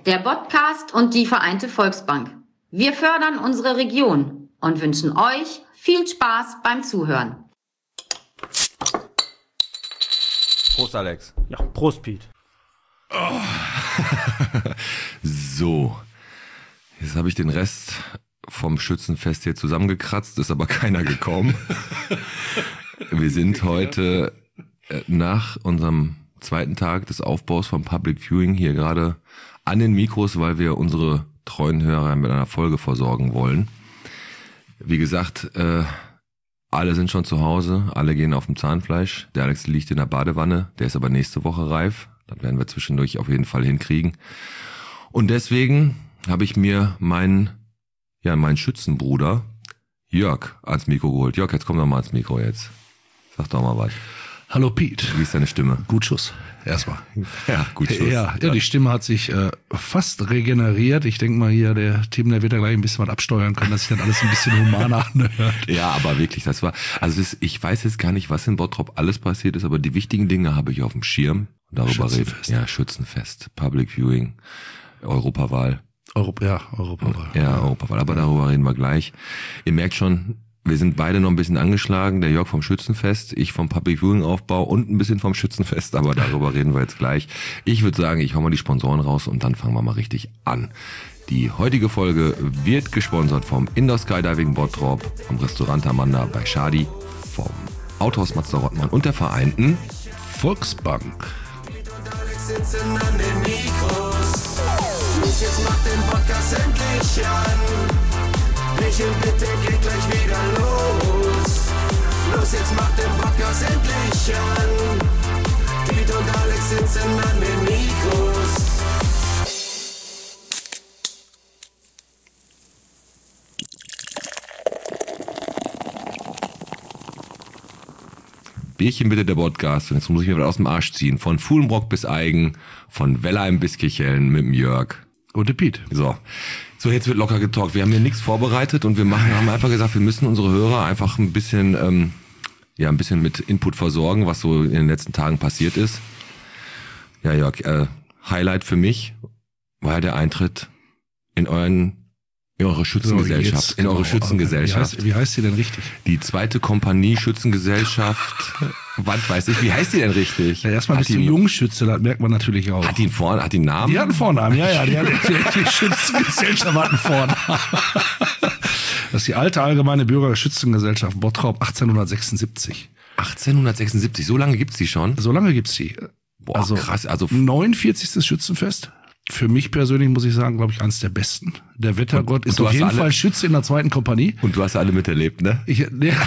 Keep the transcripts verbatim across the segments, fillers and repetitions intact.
der Podcast und die Vereinte Volksbank. Wir fördern unsere Region und wünschen euch viel Spaß beim Zuhören. Prost, Alex. Ja, Prost, Piet. Oh. So, jetzt habe ich den Rest vom Schützenfest hier zusammengekratzt, ist aber keiner gekommen. Wir sind heute nach unserem zweiten Tag des Aufbaus vom Public Viewing hier gerade an den Mikros, weil wir unsere treuen Hörer mit einer Folge versorgen wollen. Wie gesagt, äh, alle sind schon zu Hause, alle gehen auf dem Zahnfleisch. Der Alex liegt in der Badewanne, der ist aber nächste Woche reif. Das werden wir zwischendurch auf jeden Fall hinkriegen. Und deswegen habe ich mir meinen, ja, meinen Schützenbruder Jörg ans Mikro geholt. Jörg, jetzt komm doch mal ans Mikro jetzt. Sag doch mal was. Hallo Piet. Wie ist deine Stimme? Gut Schuss. Erstmal. Ja, gut Schuss. Ja, ja, die Stimme hat sich äh, fast regeneriert. Ich denke mal hier, der Tim, der wird da gleich ein bisschen was absteuern können, dass sich dann alles ein bisschen humaner anhört. Ja, aber wirklich, das war, also das, ich weiß jetzt gar nicht, was in Bottrop alles passiert ist, aber die wichtigen Dinge habe ich auf dem Schirm. Darüber reden. Ja, Schützenfest, Public Viewing, Europawahl. Europa, ja, Europawahl. Ja, Europawahl, aber darüber reden wir gleich. Ihr merkt schon, wir sind beide noch ein bisschen angeschlagen, der Jörg vom Schützenfest, ich vom Public Viewing Aufbau und ein bisschen vom Schützenfest, aber darüber reden wir jetzt gleich. Ich würde sagen, ich hau mal die Sponsoren raus und dann fangen wir mal richtig an. Die heutige Folge wird gesponsert vom Indoor Skydiving Bottrop, vom Restaurant Amanda bei Schadi, vom Autohaus Mazda Rottmann und der Vereinten Volksbank. Sitzen an den Mikros. Los, jetzt macht den Podcast endlich an. Michel, bitte geht gleich wieder los. Los, jetzt macht den Podcast endlich an. Piet und Alex sitzen an den Mikros. Bierchen bitte, der Podcast. Und jetzt muss ich mir was aus dem Arsch ziehen. Von Fuhlenbrock bis Eigen, von Wellheim bis Kirchhellen mit dem Jörg. Und der Piet. So. So, jetzt wird locker getalkt. Wir haben hier nichts vorbereitet und wir machen, haben einfach gesagt, wir müssen unsere Hörer einfach ein bisschen, ähm, ja, ein bisschen mit Input versorgen, was so in den letzten Tagen passiert ist. Ja, Jörg, äh, Highlight für mich war ja der Eintritt in euren In eure Schützengesellschaft. So, in eure genau. Schützengesellschaft. Wie heißt, wie heißt die denn richtig? Die zweite Kompanie Schützengesellschaft. Was weiß ich, wie heißt die denn richtig? Ja, erstmal bist du Jungschütze, das merkt man natürlich auch. Hat die einen Vornamen? Hat die einen Namen? Die hat einen Vornamen, ja, ja. Die, hat, die, die Schützengesellschaft hat einen Vornamen. Das ist die alte allgemeine Bürgerschützengesellschaft Bottrop achtzehnhundertsechsundsiebzig. achtzehnhundertsechsundsiebzig, so lange gibt's die schon? So lange gibt's die. Boah, also krass. Also neunundvierzigstes Schützenfest. Für mich persönlich muss ich sagen, glaube ich, eines der besten. Der Wettergott ist auf jeden alle, Fall Schütze in der zweiten Kompanie. Und du hast alle miterlebt, ne? Ich, ne, Der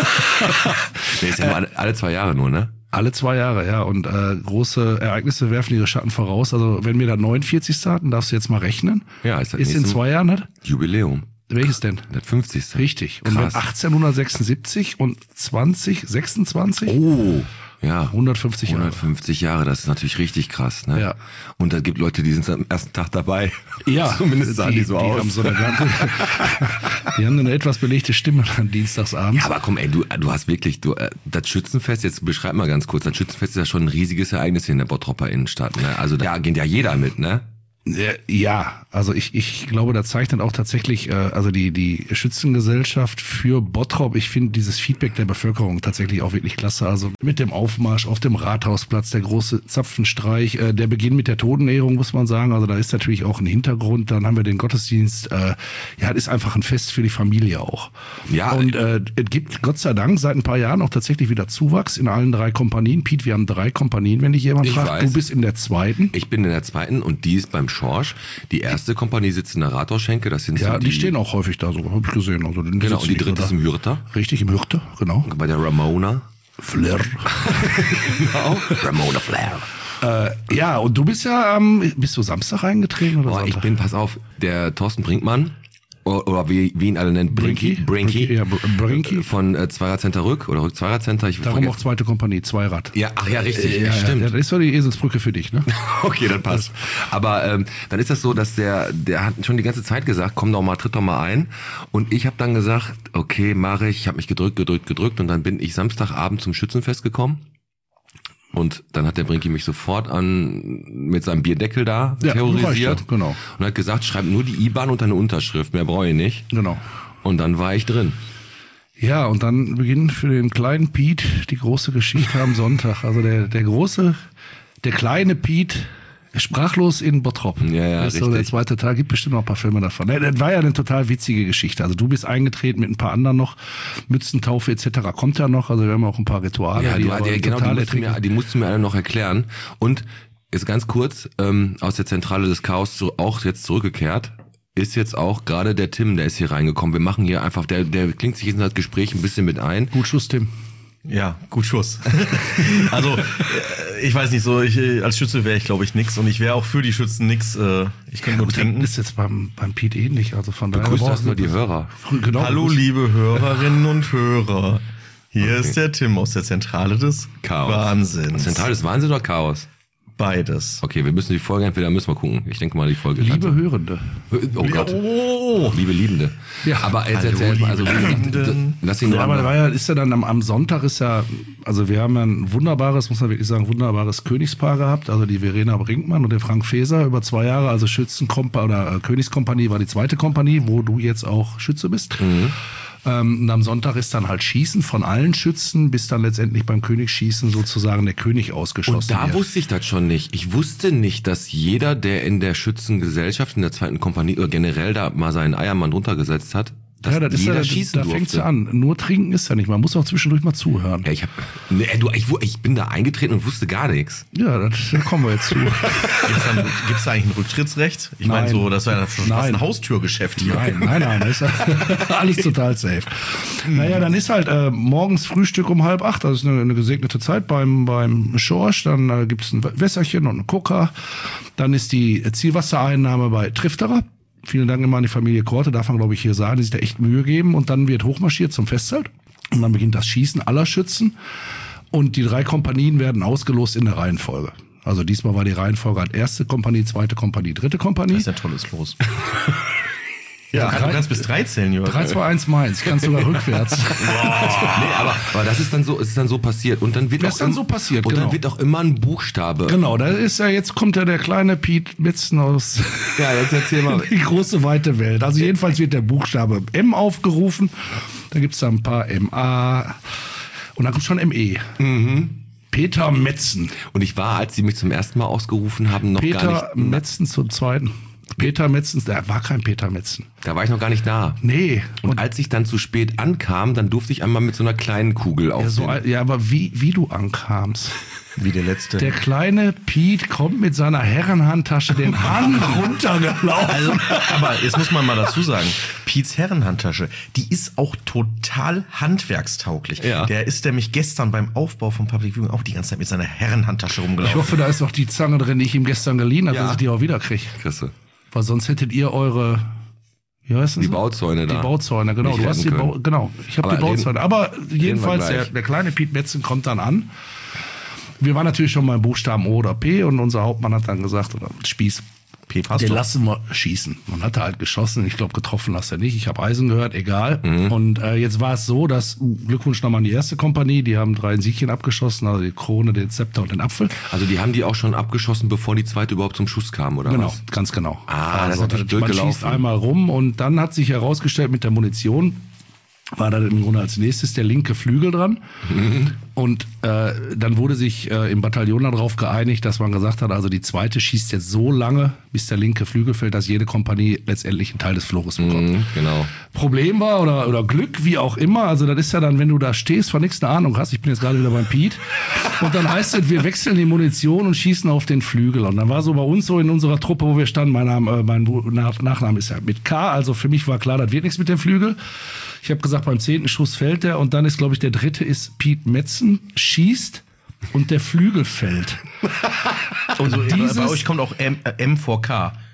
ist ja nur alle, alle zwei Jahre nur, ne? Alle zwei Jahre, ja. Und äh, große Ereignisse werfen ihre Schatten voraus. Also wenn wir da neunundvierzigste hatten, darfst du jetzt mal rechnen. Ja, ist das Ist in zwei Jahren, ne? Jubiläum. Welches denn? Das fünfzigste. Richtig. Und wenn achtzehnhundertsechsundsiebzig und zwanzig sechsundzwanzig. Oh. Ja, hundertfünfzig Jahre. hundertfünfzig Jahre, das ist natürlich richtig krass, ne? Ja. Und da gibt Leute, die sind am ersten Tag dabei. Ja. Zumindest sahen die, die so die aus. Haben so eine ganze, die haben eine etwas belegte Stimme an Dienstagsabend. Ja, aber komm, ey, du, du hast wirklich, du, das Schützenfest, jetzt beschreib mal ganz kurz, das Schützenfest ist ja schon ein riesiges Ereignis hier in der Bottropper Innenstadt, ne? Also da geht ja jeder mit, ne? Ja, also ich, ich glaube, da zeichnet auch tatsächlich, äh, also die, die Schützengesellschaft für Bottrop, ich finde dieses Feedback der Bevölkerung tatsächlich auch wirklich klasse. Also mit dem Aufmarsch auf dem Rathausplatz, der große Zapfenstreich, äh, der Beginn mit der Totenehrung, muss man sagen. Also da ist natürlich auch ein Hintergrund. Dann haben wir den Gottesdienst. Äh, ja, es ist einfach ein Fest für die Familie auch. Ja. Und äh, es gibt Gott sei Dank seit ein paar Jahren auch tatsächlich wieder Zuwachs in allen drei Kompanien. Piet, wir haben drei Kompanien, wenn dich jemand Ich fragt. weiß. Du bist in der zweiten. Ich bin in der zweiten und die ist beim Schorsch. Die erste Kompanie sitzt in der Rathausschenke, das sind Ja, so die, die stehen auch häufig da, so habe ich gesehen. Also, die Genau, und die sitzen dritte da. ist im Hürter. Richtig, im Hürte, genau. Bei der Ramona. Flair. Genau. Ramona Flair. Äh, ja, und du bist ja, ähm, bist du Samstag reingetreten oder Boah, Sonntag? ich bin, pass auf, der Thorsten Brinkmann, oder, oder wie, wie ihn alle nennen, Brinky, Brinky, Ja, Br- Brinky. von äh, Zweirad-Center Rück oder Rück-Zweirad-Center. Ich Darum auch zweite Kompanie, Zweirad. Ja, ach ja, richtig, Ja, stimmt. Ja, das ist doch die Eselsbrücke für dich, ne? Okay, dann passt. Aber ähm, dann ist das so, dass der, der hat schon die ganze Zeit gesagt, komm doch mal, tritt doch mal ein. Und ich habe dann gesagt, okay, mache ich. Ich habe mich gedrückt, gedrückt, gedrückt und dann bin ich Samstagabend zum Schützenfest gekommen. Und dann hat der Brinki mich sofort an mit seinem Bierdeckel da Ja, terrorisiert. reicht, genau. Und hat gesagt, schreib nur die I B A N und deine Unterschrift, mehr brauche ich nicht. Genau. Und dann war ich drin. Ja, und dann beginnt für den kleinen Piet die große Geschichte am Sonntag. Also der, der große, der kleine Piet, sprachlos in Bottrop. Ja, ja, das ist so der richtig. zweite Teil, gibt bestimmt noch ein paar Filme davon. Das war ja eine total witzige Geschichte. Also du bist eingetreten mit ein paar anderen noch, Mützentaufe et cetera kommt ja noch. Also wir haben auch ein paar Rituale. Ja, die du, aber die, genau, die total musst, du mir, die musst du mir alle noch erklären. Und ist ganz kurz, ähm, aus der Zentrale des Chaos zu, auch jetzt zurückgekehrt, ist jetzt auch gerade der Tim, der ist hier reingekommen. Wir machen hier einfach, der, der klingt sich in das Gespräch ein bisschen mit ein. Gut Schuss, Tim. Ja, gut Schuss. Also, äh, ich weiß nicht, so ich, äh, als Schütze wäre ich, glaube ich, nix. Und ich wäre auch für die Schützen nix. Äh, ich könnte nur Gut, trinken. ist jetzt beim, beim Piet ähnlich. Also von daher. Grüß brauchst erstmal du- die Hörer. Genau, Hallo, grüß- liebe Hörerinnen und Hörer. Hier ist der Tim aus der Zentrale des Chaos. Wahnsinns. Zentrales Wahnsinn oder Chaos? Beides. Okay, wir müssen die Folge, entweder müssen wir gucken. Ich denke mal, die Folge. Liebe Hörende. Oh Gott. Oh. Liebe Liebende. Ja. Aber jetzt Hallo, erzähl erst mal, also wie liebe gesagt, Liebenden. lass ihn Ja, noch aber da mal. war ja, ist ja dann am, am Sonntag ist ja, also wir haben ja ein wunderbares, muss man wirklich sagen, wunderbares Königspaar gehabt, also die Verena Brinkmann und der Frank Feser über zwei Jahre, also Schützenkompanie oder äh, Königskompanie war die zweite Kompanie, wo du jetzt auch Schütze bist. Mhm. Ähm, und am Sonntag ist dann halt Schießen von allen Schützen, bis dann letztendlich beim Königsschießen sozusagen der König ausgeschossen Und da wird. wusste ich das schon nicht. Ich wusste nicht, dass jeder, der in der Schützengesellschaft, in der zweiten Kompanie oder generell da mal seinen Eiermann drunter gesetzt hat, dass Ja, das ist jeder ja, schießen da fängt's durfte. ja an. Nur trinken ist ja nicht. Man muss auch zwischendurch mal zuhören. Ja, ich hab, nee, du, ich, wu- ich bin da eingetreten und wusste gar nichts. Ja, das, da kommen wir jetzt zu. Gibt's, dann, gibt's da eigentlich ein Rücktrittsrecht? Ich meine Nein. so, das wäre fast Nein. ein Haustürgeschäft hier. Nein, nein, nein, das ist ja alles total safe. Naja, dann ist halt äh, morgens Frühstück um halb acht, das ist eine, eine gesegnete Zeit beim, beim Schorsch, dann äh, gibt's ein Wässerchen und einen Coca, dann ist die Zielwassereinnahme bei Trifterer. Vielen Dank immer an die Familie Korte, darf man glaube ich hier sagen, die sich da echt Mühe geben und dann wird hochmarschiert zum Festzelt und dann beginnt das Schießen aller Schützen und die drei Kompanien werden ausgelost in der Reihenfolge. Also diesmal war die Reihenfolge halt erste Kompanie, zweite Kompanie, dritte Kompanie. Das ist ja tolles Los. Ja, du, drei- du kannst bis drei zählen, Jörg. drei, zwei, eins Mainz, kannst sogar rückwärts. Nee, aber, aber das ist dann so, ist dann so passiert. Und dann wird Das auch ist dann im- so passiert, Und genau. dann wird auch immer ein Buchstabe. Genau, da ist ja, jetzt kommt ja der kleine Piet Metzen aus Ja, jetzt erzähl mal. die große weite Welt. Also jedenfalls wird der Buchstabe M aufgerufen. Da gibt's da ein paar M A und dann kommt schon M E. Mhm. Peter Metzen. Und ich war, als sie mich zum ersten Mal ausgerufen haben, noch gar Peter nicht. Metzen zum zweiten. Peter Metzen, da war kein Peter Metzen. Da war ich noch gar nicht da. Nee. Und als ich dann zu spät ankam, dann durfte ich einmal mit so einer kleinen Kugel auf ja, so, den- al- ja, aber wie, wie du ankamst. Wie der letzte. Der kleine Piet kommt mit seiner Herrenhandtasche den Hang runtergelaufen. Also, aber jetzt muss man mal dazu sagen, Piets Herrenhandtasche, die ist auch total handwerkstauglich. Ja. Der ist nämlich gestern beim Aufbau von Public Viewing auch die ganze Zeit mit seiner Herrenhandtasche Ich rumgelaufen. hoffe, da ist noch die Zange drin, die ich ihm gestern geliehen habe, Ja. dass ich die auch wieder kriege. Chrisse. Weil sonst hättet ihr eure, wie heißt das? Die Bauzäune da. Die Bauzäune, genau. nicht Du hast die retten Bau, können. genau. Ich habe Aber die Bauzäune. reden- Aber jedenfalls, wir der, gleich. der kleine Piet Metzen kommt dann an. Wir waren natürlich schon mal im Buchstaben O oder P und unser Hauptmann hat dann gesagt, oder Spieß, P passt den doch. lassen wir schießen. Man hatte halt geschossen, ich glaube getroffen hast er nicht. Ich habe Eisen gehört, egal. Mhm. Und äh, jetzt war es so, dass, Glückwunsch nochmal an die erste Kompanie, die haben drei Siegchen abgeschossen, also die Krone, den Zepter und den Apfel. Also die haben die auch schon abgeschossen, bevor die zweite überhaupt zum Schuss kam, oder Genau, was? ganz genau. Ah, das ist natürlich blöd man gelaufen. schießt einmal rum und dann hat sich herausgestellt, mit der Munition war da im Grunde als nächstes der linke Flügel dran. Mhm. Und äh, dann wurde sich äh, im Bataillon darauf geeinigt, dass man gesagt hat, also die zweite schießt jetzt so lange, bis der linke Flügel fällt, dass jede Kompanie letztendlich einen Teil des Flores bekommt. Mhm, genau. Problem war oder, oder Glück, wie auch immer, also das ist ja dann, wenn du da stehst, von nichts eine Ahnung hast, ich bin jetzt gerade wieder beim Piet, und dann heißt es, wir wechseln die Munition und schießen auf den Flügel. Und dann war so bei uns so in unserer Truppe, wo wir standen, mein, Name, äh, mein Nach- Nachname ist ja mit K, also für mich war klar, das wird nichts mit dem Flügel. Ich habe gesagt, beim zehnten Schuss fällt der und dann ist, glaube ich, der dritte ist Piet Metzen, schießt und der Flügel fällt. Und so, dieses- bei euch kommt auch M, äh, M vor K.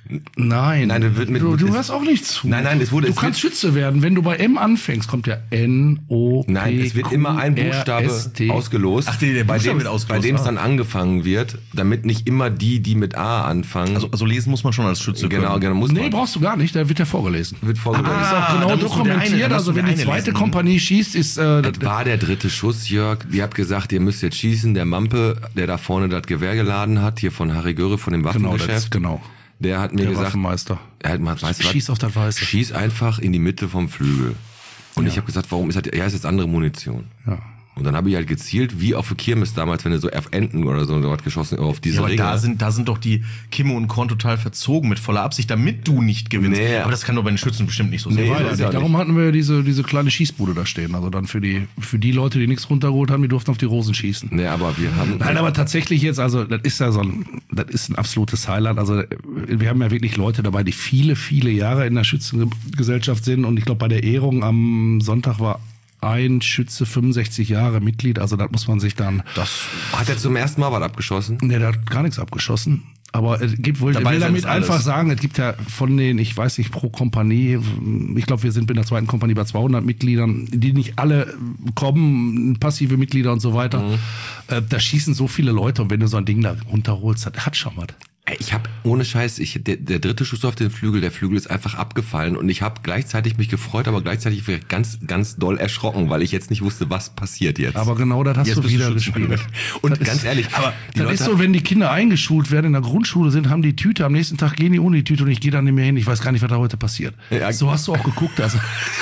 Nein, Nein, das wird mit- du, du es- hörst auch nicht zu. Nein, nein, es wurde- Du es kannst wird- Schütze werden. Wenn du bei M anfängst, kommt ja N, O, P, Nein, es wird immer ein Buchstabe ausgelost, Ach, der- der bei Buchstabe dem wird ausgelost, bei dem es ah. dann angefangen wird, damit nicht immer die, die mit A anfangen. Also, also lesen muss man schon als Schütze genau, können. genau, muss Nee, man. brauchst du gar nicht, da wird ja vorgelesen. Wird vorgelesen. Das ist auch Ah, genau dann muss nur der eine- dokumentiert. dann muss Also nur wenn der die eine zweite lesen. Kompanie schießt, ist äh, Das war der dritte Schuss, Jörg. Ihr habt gesagt, ihr müsst jetzt schießen. Der Mampe, der da vorne das Gewehr geladen hat, hier von Harry Göre, von dem genau, das Waffengeschäft, ist genau. der hat mir Der gesagt, Waffenmeister. er hat mal, weißt du was? Schieß auf das Weiße. Schieß einfach in die Mitte vom Flügel. Und Ja. ich habe gesagt, warum ist das? Ja, ist jetzt andere Munition. Ja. Und dann habe ich halt gezielt, wie auf der Kirmes damals, wenn du so auf Enten oder so was geschossen, auf diese Ja, aber Ringe. da sind, da sind doch die Kimme und Korn total verzogen mit voller Absicht, damit du nicht gewinnst. Nee. Aber das kann doch bei den Schützen bestimmt nicht so sein. Nee, Weiß das ich ist ja nicht. Darum hatten wir diese, diese kleine Schießbude da stehen. Also dann für die, für die Leute, die nichts runtergeholt haben, die durften auf die Rosen schießen. Nee, aber wir haben... Nein, aber tatsächlich jetzt, also das ist ja so ein, das ist ein absolutes Highlight. Also wir haben ja wirklich Leute dabei, die viele, viele Jahre in der Schützengesellschaft sind. Und ich glaube, bei der Ehrung am Sonntag war ein Schütze fünfundsechzig Jahre Mitglied. Also das muss man sich dann... Das hat er zum ersten Mal was abgeschossen? Nee, der hat gar nichts abgeschossen. Aber es gibt wohl, ich Dabei will sind damit es alles. einfach sagen, es gibt ja von den, ich weiß nicht, pro Kompanie, ich glaube, wir sind in der zweiten Kompanie bei zweihundert Mitgliedern, die nicht alle kommen, passive Mitglieder und so weiter. Mhm. Äh, da schießen so viele Leute und wenn du so ein Ding da runterholst, das hat schon was. Ey, Ich habe ohne Scheiß, ich, der, der dritte Schuss auf den Flügel, der Flügel ist einfach abgefallen und ich habe gleichzeitig mich gefreut, aber gleichzeitig ganz, ganz doll erschrocken, weil ich jetzt nicht wusste, was passiert jetzt. Aber genau das hast Jetzt du bist du wieder Schützenkönig. gespielt. Und Das ganz ist- ehrlich, aber die Das Leute ist so, wenn die Kinder eingeschult werden, in der Grundschule sind, haben die Tüte, am nächsten Tag gehen die ohne die Tüte und ich gehe dann nicht mehr hin. Ich weiß gar nicht, was da heute passiert. Ja. So hast du auch geguckt. Also.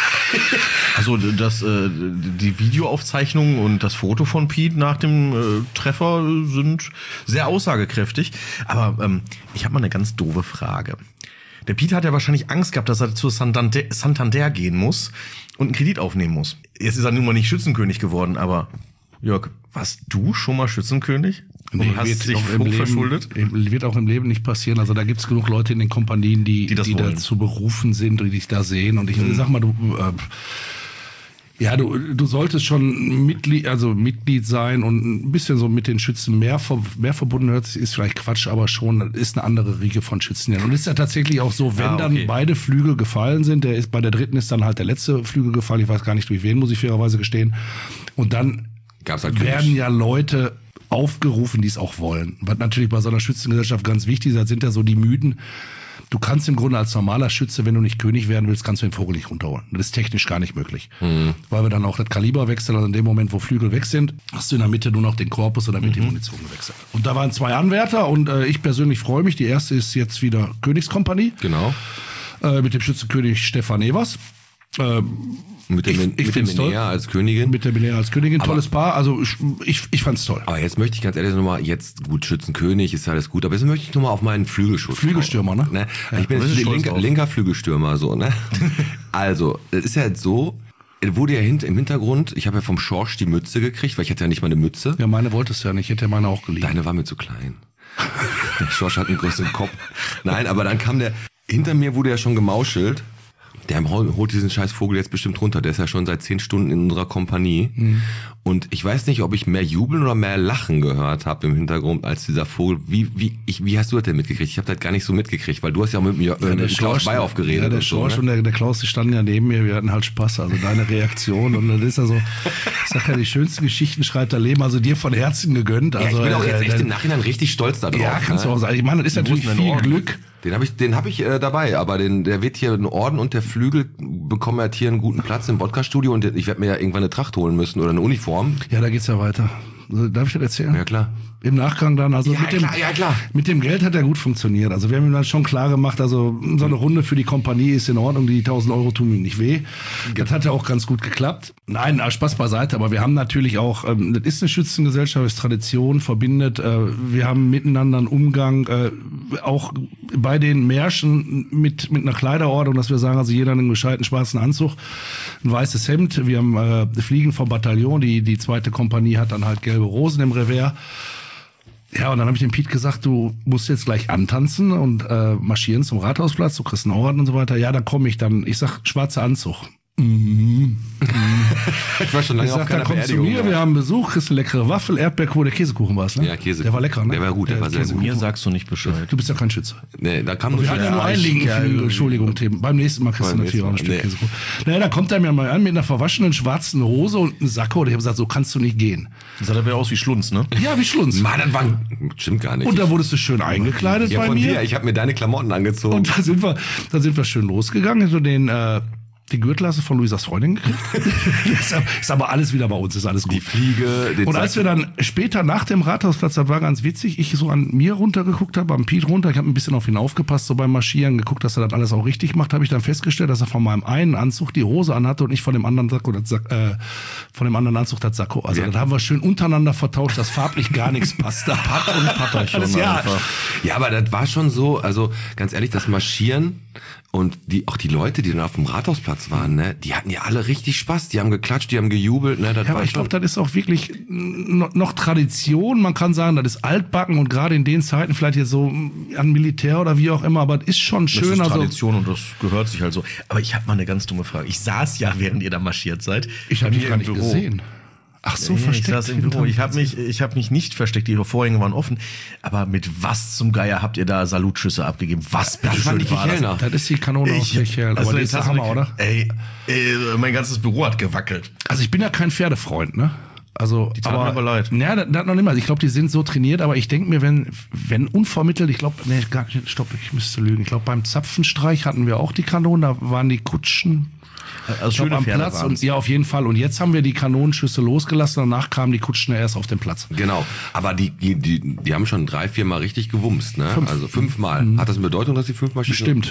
Also das, äh, die Videoaufzeichnung und das Foto von Pete nach dem äh, Treffer sind sehr aussagekräftig. Aber ähm, ich habe mal eine ganz doofe Frage. Der Pete hat ja wahrscheinlich Angst gehabt, dass er zu Santander, Santander gehen muss und einen Kredit aufnehmen muss. Jetzt ist er nun mal nicht Schützenkönig geworden, aber Jörg, warst du schon mal Schützenkönig? Und Nee, hast dich auch im Leben, hochverschuldet? im- wird auch im Leben nicht passieren. Also da gibt es genug Leute in den Kompanien, die, Die das die wollen. dazu berufen sind und die dich da sehen. Und ich sag mal, du, äh, ja, du, du solltest schon Mitglied, also Mitglied sein und ein bisschen so mit den Schützen mehr, ver, mehr verbunden hört sich, ist vielleicht Quatsch, aber schon das ist eine andere Riege von Schützen. Und es ist ja tatsächlich auch so, wenn Ah, okay. dann beide Flügel gefallen sind, der ist bei der dritten ist dann halt der letzte Flügel gefallen. Ich weiß gar nicht durch wen, muss ich fairerweise gestehen. Und dann Gab's halt werden König. ja Leute aufgerufen, die es auch wollen. Was natürlich bei so einer Schützengesellschaft ganz wichtig ist, das sind ja so die Mythen. Du kannst im Grunde als normaler Schütze, wenn du nicht König werden willst, kannst du den Vogel nicht runterholen. Das ist technisch gar nicht möglich. Mhm. Weil wir dann auch das Kaliber wechseln, also in dem Moment, wo Flügel weg sind, hast du in der Mitte nur noch den Korpus und dann wird Mhm. die Munition gewechselt. Und da waren zwei Anwärter und äh, ich persönlich freue mich. Die erste ist jetzt wieder Königskompanie Genau. äh, mit dem Schützenkönig Stefan Evers. Ähm, Mit dem, Ich- ich mit dem find's toll. Enea als Königin. mit der Benea als Königin, Aber- tolles Paar. Also ich, ich, ich fand's toll. Aber jetzt möchte ich ganz ehrlich nochmal, jetzt gut, Schützenkönig ist alles gut, aber jetzt möchte ich nochmal auf meinen Flügelschuss. Flügelstürmer, ne? ne? Ich bin da jetzt bist du stolz linker, drauf. linker Flügelstürmer, so, ne? Also, es ist ja jetzt so, es wurde ja hint, im Hintergrund, ich habe ja vom Schorsch die Mütze gekriegt, weil ich hatte ja nicht mal eine Mütze. Ja, meine wolltest du ja nicht. Ich hätte ja meine auch geliehen. Deine war mir zu klein. Der Schorsch hat einen größeren Kopf. Nein, aber dann kam der, hinter mir wurde ja schon gemauschelt. Der hol- holt diesen scheiß Vogel jetzt bestimmt runter. Der ist ja schon seit zehn Stunden in unserer Kompanie. Mhm. Und ich weiß nicht, ob ich mehr Jubeln oder mehr Lachen gehört habe im Hintergrund als dieser Vogel. Wie, wie, ich, wie hast du das denn mitgekriegt? Ich habe das gar nicht so mitgekriegt, weil du hast ja auch mit mir äh, mit Klaus Beihoff geredet. Ja, der und so, Schorsch ne? und der, der Klaus, die standen ja neben mir, wir hatten halt Spaß. Also deine Reaktion und das ist ja so, ich sag ja, die schönsten Geschichten schreibt er Leben, also dir von Herzen gegönnt. Ja, Also, ich bin auch äh, jetzt echt der- im Nachhinein richtig stolz darauf. Ja, kannst du ne? auch sagen. Ich meine, das ist natürlich wussten, ein viel Orden. Glück. Den habe ich, den hab ich äh, dabei, aber den, der wird hier einen Orden und der Flügel bekommen halt hier einen guten Platz im Podcast-Studio und ich werde mir ja irgendwann eine Tracht holen müssen oder eine Uniform. Ja, da geht's ja weiter. Also, darf ich das erzählen? Ja, klar. Im Nachgang dann, also Ja, mit dem, klar, ja, klar. mit dem Geld hat er gut funktioniert. Also wir haben ihm dann schon klar gemacht, also so eine Runde für die Kompanie ist in Ordnung, die tausend Euro tun ihm nicht weh. Das hat ja auch ganz gut geklappt. Nein, äh, Spaß beiseite, aber wir haben natürlich auch, ähm, das ist eine Schützengesellschaft, ist Tradition, verbindet, äh, wir haben miteinander einen Umgang, äh, auch bei den Märschen mit, mit einer Kleiderordnung, dass wir sagen, also jeder einen gescheiten schwarzen Anzug, ein weißes Hemd, wir haben äh, Fliegen vom Bataillon, die, die zweite Kompanie hat dann halt gelbe Rosen im Revers. Ja, und dann habe ich dem Piet gesagt, du musst jetzt gleich antanzen und äh, marschieren zum Rathausplatz, du kriegst einen Orden und so weiter. Ja, dann komme ich dann. Ich sag, schwarzer Anzug. Ich war schon lange Ich auf sag, keiner dann kommst du Beerdigung mir, mehr. wir haben Besuch, kriegst eine leckere Waffel, Erdbeerkuchen, der Käsekuchen war es, ne? Ja, Käsekuchen. Der war lecker, ne? Der war gut, der war sehr gut. Mir sagst du nicht Bescheid. Du bist ja kein Schütze. Nee, da kam Wir hatten ja nur ein Linkenflügel, Entschuldigung, Tim. Beim nächsten Mal kriegst du Beim natürlich auch ein nächsten Stück Mal, Käsekuchen. Naja, da kommt er mir mal an mit einer verwaschenen schwarzen Hose und einem Sakko. Und ich habe gesagt, so kannst du nicht gehen. Das sah dabei aus wie Schlunz, ne? Ja, wie Schlunz. Mann, das war, stimmt gar nicht. Und da wurdest du schön eingekleidet ja, bei von mir. dir. Ich habe mir deine Klamotten angezogen. Und da sind wir, da sind wir schön losgegangen. So den, äh, die Gürtelhasse von Luisas Freundin gekriegt. ist, aber, ist aber alles wieder bei uns, ist alles gut. Die Fliege. Den Und als wir dann später nach dem Rathausplatz, das war ganz witzig, ich so an mir runtergeguckt habe, am Piet runter, ich habe ein bisschen auf ihn aufgepasst, so beim Marschieren, geguckt, dass er das alles auch richtig macht, habe ich dann festgestellt, dass er von meinem einen Anzug die Hose anhatte und ich von dem anderen Sakko, das Sack, äh, von dem anderen Anzug das Sakko. Also Ja. das haben wir schön untereinander vertauscht, dass farblich gar nichts passt. Patt und Patterchen Das- ja. einfach. Ja, aber das war schon so, also ganz ehrlich, das Marschieren und die auch die Leute, die dann auf dem Rathausplatz waren, ne, die hatten ja alle richtig Spaß, die haben geklatscht, die haben gejubelt, ne, das Ja, war aber ich schon. glaube, das ist auch wirklich noch, noch Tradition. Man kann sagen, das ist altbacken und gerade in den Zeiten vielleicht jetzt so an Militär oder wie auch immer, aber das ist schon Das schön. ist Also Tradition und das gehört sich halt so. Aber ich habe mal eine ganz dumme Frage. Ich saß ja, während ihr da marschiert seid. ich habe bei dich mir gar im nicht Büro. gesehen. Ach so, Nee, ich versteckt. saß im Büro. Ich habe mich, ich habe mich nicht versteckt. Die Vorhänge waren offen. Aber mit was zum Geier habt ihr da Salutschüsse abgegeben? Was bitte Das waren schön die war das? Kellner. Das ist die Kanone aus der Kerl. Aber also die jetzt ist der hast du Hammer, eine- oder? Ey, ey, mein ganzes Büro hat gewackelt. Also ich bin ja kein Pferdefreund, ne? Also, Die taten mir aber leid. Ja, das, das noch nicht mal. Ich glaube, die sind so trainiert, aber ich denke mir, wenn, wenn unvermittelt, ich glaube, nee, gar nicht, stopp, ich müsste lügen. Ich glaube, beim Zapfenstreich hatten wir auch die Kanonen, da waren die Kutschen. Also Ich glaub, schöne am Pferde Platz waren's. und ja, auf jeden Fall. Und jetzt haben wir die Kanonenschüsse losgelassen, danach kamen die Kutschen erst auf den Platz. Genau, aber die, die, die, die haben schon drei, vier Mal richtig gewumst, ne? Fünf. Also fünfmal. Hat das eine Bedeutung, dass die fünfmal schießen? Bestimmt.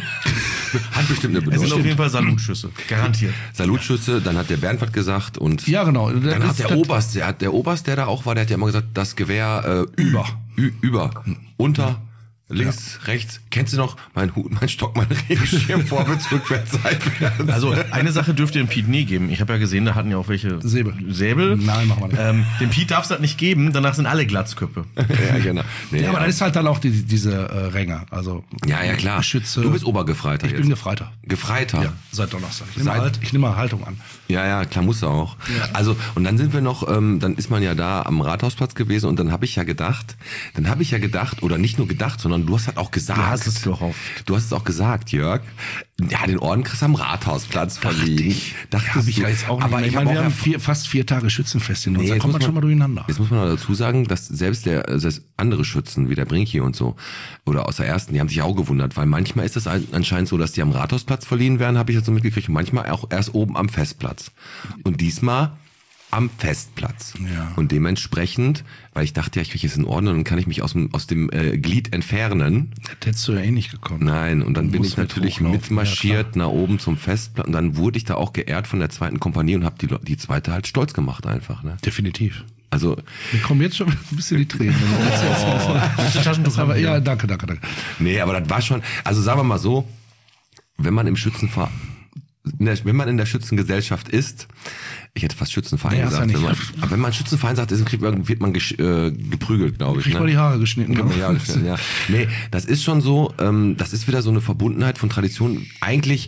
Hat bestimmt eine Es sind auf Bedeutung. jeden Fall Salutschüsse. Garantiert. Salutschüsse, dann hat der Bernd was gesagt und Ja, genau. dann Das- hat der das- Oberst, der hat der Oberst, der da auch war, der hat ja immer gesagt, das Gewehr äh, über, Ü, über, unter, links, rechts. Kennst du noch mein Hut, mein Stock, mein Regenschirm, vorwärts, rückwärts, seitwärts. Also eine Sache dürft ihr dem Piet nie geben. Ich habe ja gesehen, da hatten ja auch welche Säbel. Säbel. Nein, machen wir nicht. Ähm, dem Piet darfst du das nicht geben, danach sind alle Glatzköpfe. ja, genau. Nee, Ja, aber dann ist halt dann auch die, diese äh, Ränge. Also ja, ja, klar. Schütze. Du bist Obergefreiter Ich jetzt. bin Gefreiter. Gefreiter. Ja, seit Donnerstag. Ich nehme Seit- halt, ich nehme mal Haltung an. Ja, ja, klar, muss er auch. Also, und dann sind wir noch, ähm, dann ist man ja da am Rathausplatz gewesen und dann habe ich ja gedacht, dann habe ich ja gedacht, oder nicht nur gedacht, sondern du hast halt auch gesagt. Du hast es gehofft. Du hast es auch gesagt, Jörg. Ja, den Orden kriegst du am Rathausplatz verliehen. Dachte Habe ich ja jetzt auch nicht. Aber mehr. ich ich meine, habe wir auch haben erf- vier, fast vier Tage Schützenfest in uns. Nee, da jetzt kommt muss man schon mal man- durcheinander. Jetzt muss man auch dazu sagen, dass selbst der, selbst andere Schützen, wie der Brinki und so, oder aus der ersten, die haben sich auch gewundert, weil manchmal ist es ein- anscheinend so, dass die am Rathausplatz verliehen werden, habe ich jetzt so mitgekriegt, und manchmal auch erst oben am Festplatz. Und diesmal am Festplatz. Ja. Und dementsprechend, weil ich dachte, ja, ich kriege jetzt in Ordnung, dann kann ich mich aus dem, aus dem äh, Glied entfernen. Das hättest du ja eh nicht gekommen. Nein, und dann Du bin musst ich mit natürlich hochlaufen. mitmarschiert nach oben zum Festplatz. Und dann wurde ich da auch geehrt von der zweiten Kompanie und habe die, Le- die zweite halt stolz gemacht einfach. Ne? Definitiv. Also Mir kommen jetzt schon ein bisschen die Tränen. wenn du erzählst. Taschentuch Aber, haben wir. ja, danke, danke, danke. Nee, aber das war schon, also sagen wir mal so, wenn man im Schützenverein, wenn man in der Schützengesellschaft ist, ich hätte fast Schützenverein Nee, hast gesagt, ja wenn man, nicht. aber wenn man Schützenverein sagt, ist, kriegt man, wird man gesch, äh, geprügelt, glaube ich. Krieg ne? mal die Haare geschnitten. Kriegt man die Haare geschnitten, ja. Nee, das ist schon so, ähm, das ist wieder so eine Verbundenheit von Traditionen. Eigentlich,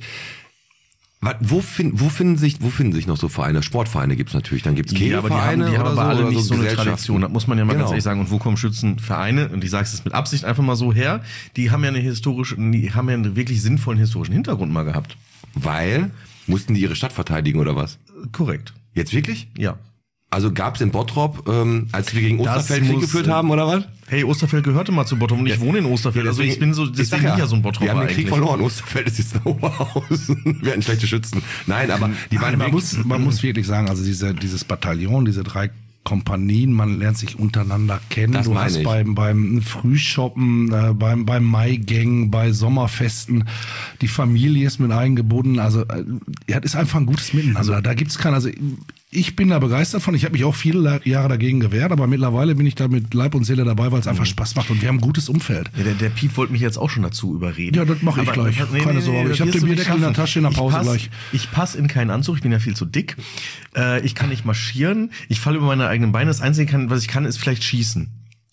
wa- wo, find, wo, finden sich, wo finden sich noch so Vereine? Sportvereine gibt's natürlich, dann gibt's Ja, aber die haben, Kegelvereine die haben oder aber so, alle oder nicht so eine Gesellschaften. Tradition. Das muss man ja mal Genau. ganz ehrlich sagen. Und wo kommen Schützenvereine? Und ich sage es mit Absicht einfach mal so her. Die haben ja eine historische, die haben ja einen wirklich sinnvollen historischen Hintergrund mal gehabt. Weil, mussten die ihre Stadt verteidigen oder was? Korrekt. Jetzt wirklich? Ja. Also gab's in Bottrop, ähm, als wir gegen Das Osterfeld Krieg muss, geführt äh, haben, oder was? Hey, Osterfeld gehörte mal zu Bottrop und ich wohne in Osterfeld. Also ich bin so, ich sag deswegen bin ich ja so ein Bottroper Wir haben den Krieg eigentlich. verloren. Osterfeld ist jetzt in Oberhausen. Wir hatten schlechte Schützen. Nein, aber die waren man, wirklich, muss, man muss wirklich sagen, also diese, dieses Bataillon, diese drei Kompanien, man lernt sich untereinander kennen. Das du meine hast ich. beim, beim Frühshoppen, äh, beim, beim Maigängen, bei Sommerfesten, die Familie ist mit eingebunden. Also äh, ja, das ist einfach ein gutes Miteinander. Da gibt's kein, also ich bin da begeistert von. Ich habe mich auch viele Jahre dagegen gewehrt, aber mittlerweile bin ich da mit Leib und Seele dabei, weil es einfach Spaß macht und wir haben ein gutes Umfeld. Ja, der, der Piet wollte mich jetzt auch schon dazu überreden. Ja, das mache ich Aber- gleich. Keine Sorge. Ich das hab wirst den du nicht Bierdeckel in der schaffen. Tasche in der Ich Pause pass- gleich. Ich passe in keinen Anzug, ich bin ja viel zu dick. Äh, ich kann nicht marschieren, ich falle über meine eigenen Beine. Das Einzige, kann, was ich kann, ist vielleicht schießen.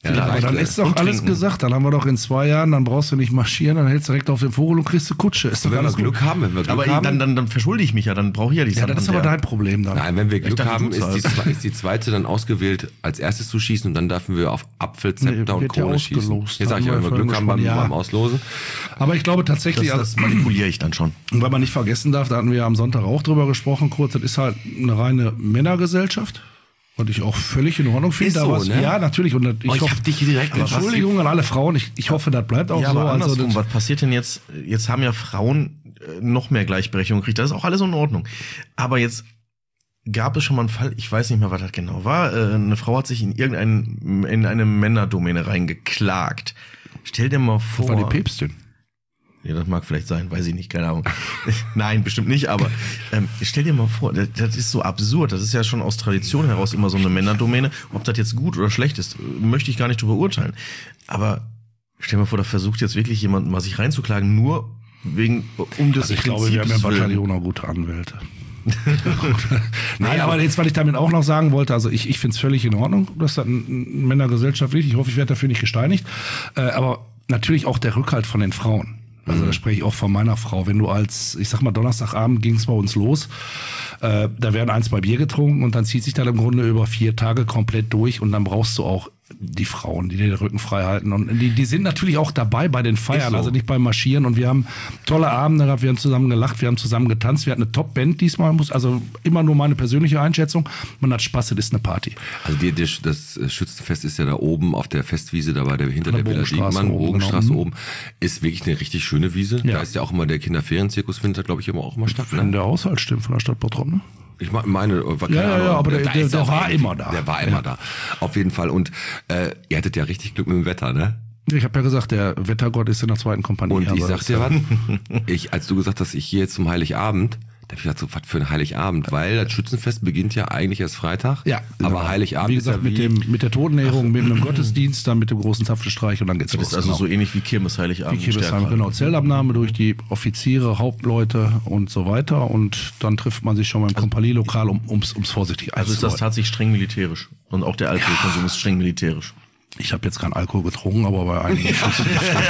Ja, Ja, aber dann ist doch Und alles trinken. gesagt. Dann haben wir doch in zwei Jahren, dann brauchst du nicht marschieren, dann hältst du direkt auf den Vogel und kriegst eine Kutsche. Ist doch Wenn wir alles Glück gut. haben, wenn wir Glück Aber haben. dann, dann, dann verschulde ich mich ja, dann brauche ich ja die Ja, das ist aber dein Problem dann. Nein, wenn wir Glück dachte, haben, du ist die, zahlst. zwe- ist die zweite dann ausgewählt, als erstes zu schießen und dann dürfen wir auf Apfel, Zepter Nee, und wird ja Kohle schießen. ausgelost. Jetzt sag ich ja, Haben wenn wir wir Glück haben beim, vorhin gesprochen, beim ja. Auslosen. Aber ich glaube tatsächlich, Das, das manipuliere ich dann schon. Und weil man nicht vergessen darf, da hatten wir ja am Sonntag auch drüber gesprochen, kurz, das ist halt eine reine Männergesellschaft. Und ich auch völlig in Ordnung finde. Ist Da so, war's- ne? Ja, natürlich. Und ich, Oh, ich hoffe, hab dich direkt aber gefasst. Entschuldigung an alle Frauen. Ich, ich hoffe, das bleibt auch Ja, so. aber Also, andersrum, das, was passiert denn jetzt? Jetzt haben ja Frauen äh, noch mehr Gleichberechtigung gekriegt. Das ist auch alles in Ordnung. Aber jetzt gab es schon mal einen Fall, ich weiß nicht mehr, was das genau war. Äh, eine Frau hat sich in irgendein, in eine Männerdomäne reingeklagt. Stell dir mal vor. war die Päpstin. Ja, das mag vielleicht sein, weiß ich nicht, keine Ahnung. Nein, bestimmt nicht, aber ähm, stell dir mal vor, das, das ist so absurd. Das ist ja schon aus Tradition heraus immer so eine Männerdomäne. Ob das jetzt gut oder schlecht ist, möchte ich gar nicht drüber urteilen. Aber stell dir mal vor, da versucht jetzt wirklich jemand mal sich reinzuklagen, nur wegen, um des Also ich glaube, wir haben ja im Prinzips willen. Bataillon auch gute Anwälte. Nein, aber jetzt, was ich damit auch noch sagen wollte, also ich, ich finde es völlig in Ordnung, dass das ein, ein Männergesellschaft ist. Ich hoffe, ich werde dafür nicht gesteinigt. Äh, aber natürlich auch der Rückhalt von den Frauen. Also da spreche ich auch von meiner Frau. Wenn du als, ich sag mal, Donnerstagabend ging es bei uns los, äh, da werden ein, zwei Bier getrunken und dann zieht sich das im Grunde über vier Tage komplett durch und dann brauchst du auch die Frauen, die dir den Rücken frei halten. Und die, die sind natürlich auch dabei bei den Feiern, so. also nicht beim Marschieren. Und wir haben tolle Abende gehabt, wir haben zusammen gelacht, wir haben zusammen getanzt, wir hatten eine Top-Band diesmal, muss also immer nur meine persönliche Einschätzung. Man hat Spaß, das ist eine Party. Also die, die, das Schützenfest ist ja da oben auf der Festwiese, da bei der hinter An der der Villa Bogenstraße Diekmann, oben, Bogenstraße genau. oben, ist wirklich eine richtig schöne Wiese. Ja. Da ist ja auch immer der Kinderferienzirkus findet, glaube ich, immer auch immer statt. Wenn Ne? der Haushalt stimmt von der Stadt Bottrop, ne? Ich me- meine, war keine Ja, ja, Ahnung, ja, aber der- da der- ist der auch war irgendwie- immer da. Der war immer Ja. da, auf jeden Fall. Und äh, ihr hattet ja richtig Glück mit dem Wetter, ne? Ich habe ja gesagt, der Wettergott ist in der zweiten Kompanie. Und ich Also, sag dir was, ich, als du gesagt hast, ich gehe jetzt zum Heiligabend, da hab ich gedacht, so, was für ein Heiligabend, weil das Schützenfest beginnt ja eigentlich erst Freitag. Ja, aber genau. Heiligabend wie gesagt, ist ja mit wie, dem mit der Totenehrung, mit einem Gottesdienst, dann mit dem großen Zapfenstreich und dann geht's Das los. ist also genau. so ähnlich wie Kirmes Heiligabend. Die Kirmes Stärkrade. haben genau Zellabnahme durch die Offiziere, Hauptleute und so weiter und dann trifft man sich schon mal im Kompanielokal, um ums ums vorsichtig Also ist das einzuläuten. tatsächlich streng militärisch. Und auch der Alkoholkonsum ist streng militärisch. Ich habe jetzt keinen Alkohol getrunken, aber bei einigen Schützen.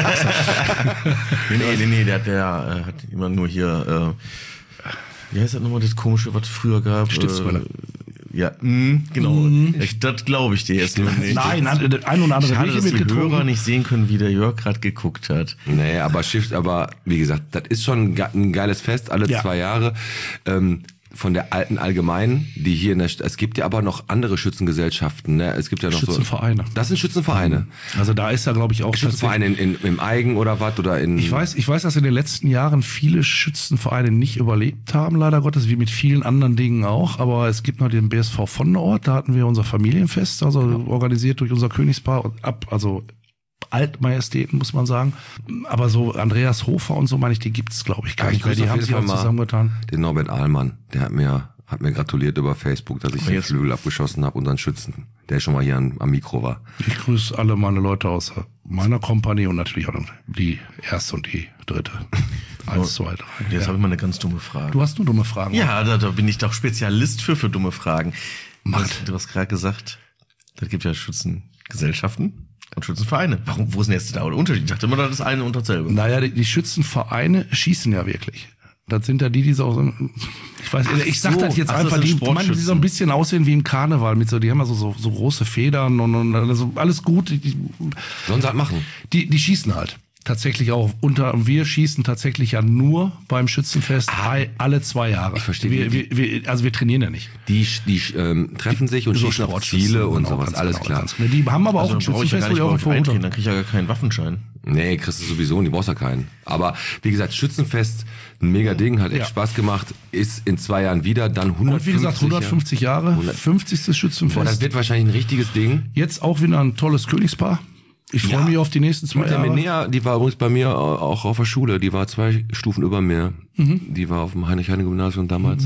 Nee, nee, nee, nee, der, der äh, hat immer nur hier, äh, wie heißt das nochmal, das komische, was es früher gab? Stiftsquelle. Äh, ja, mh, genau. Ich, das glaube ich dir jetzt nur nicht. Nein, hat ein oder andere Schade, Bierchen dass die mitgetrunken. Hörer nicht sehen können, wie der Jörg gerade geguckt hat. Nee, aber Shift, aber wie gesagt, das ist schon ein ge- ein geiles Fest, alle Ja. zwei Jahre. Ähm, von der alten Allgemeinen, die hier in der Stadt, es gibt ja aber noch andere Schützengesellschaften, ne? Es gibt ja noch Schützenvereine. so. Das sind Schützenvereine. Also da ist ja, glaube ich, auch Schützenvereine in, in, im Eigen oder was oder in. Ich weiß, ich weiß, dass in den letzten Jahren viele Schützenvereine nicht überlebt haben, leider Gottes, wie mit vielen anderen Dingen auch. Aber es gibt noch den B S V von Ort, da hatten wir unser Familienfest, also organisiert durch unser Königspaar und ab, also Altmajestäten, muss man sagen. Aber so Andreas Hofer und so, meine ich, die gibt's, glaube ich, gar Ja, ich nicht mehr. grüße Die auf haben jeden sich Fall auch mal zusammengetan. Den Norbert Ahlmann, der hat mir, hat mir gratuliert über Facebook, dass ich den jetzt- Flügel abgeschossen habe, unseren Schützen, der schon mal hier am, am Mikro war. Ich grüße alle meine Leute aus meiner Kompanie und natürlich auch die erste und die dritte. Eins, zwei, drei. Jetzt Ja. habe ich mal eine ganz dumme Frage. Du hast nur dumme Fragen. Ja, da, da bin ich doch Spezialist für, für dumme Fragen. Macht. Was, du hast gerade gesagt, da gibt ja Schützengesellschaften und Schützenvereine. Warum, wo ist denn jetzt da der Unterschied? Ich dachte immer, das ist eine und dasselbe. Naja, die, die Schützenvereine schießen ja wirklich. Das sind ja die, die so, ich weiß, ich sag so. das jetzt Ach, das einfach, sind die, die, meine, die so ein bisschen aussehen wie im Karneval mit so, die haben ja so, so, so große Federn und, und also alles gut. Die, die, Sollen sie halt machen. die, die schießen halt. Tatsächlich auch unter, und wir schießen tatsächlich ja nur beim Schützenfest all- alle zwei Jahre. Ich verstehe. Wir, wir, wir, also wir trainieren ja nicht. Die, die ähm, treffen sich und So schießen auf Sportschützen, Ziele und genau, sowas, ganz alles genau, klar. ganz genau. Die haben aber Also auch ein dann brauche ich ja Schützenfest, gar wo nicht die bei auch euch vor eintreten, Unter. dann kriege ich ja gar keinen Waffenschein. Nee, kriegst du sowieso nicht, die brauchst ja keinen. Aber wie gesagt, Schützenfest, ein mega Ding, hat echt Ja. Spaß gemacht, ist in zwei Jahren wieder, dann hundertfünfzig. Und wie gesagt, hundertfünfzig Jahre, hundert fünfzigstes Boah, Schützenfest. das wird wahrscheinlich ein richtiges Ding. Jetzt auch wieder ein tolles Königspaar. Ich freue Ja. mich auf die nächsten zwei Mit der Jahre. Menea, die war übrigens bei mir auch auf der Schule, die war zwei Stufen über mir. Die war auf dem Heinrich-Heine-Gymnasium damals.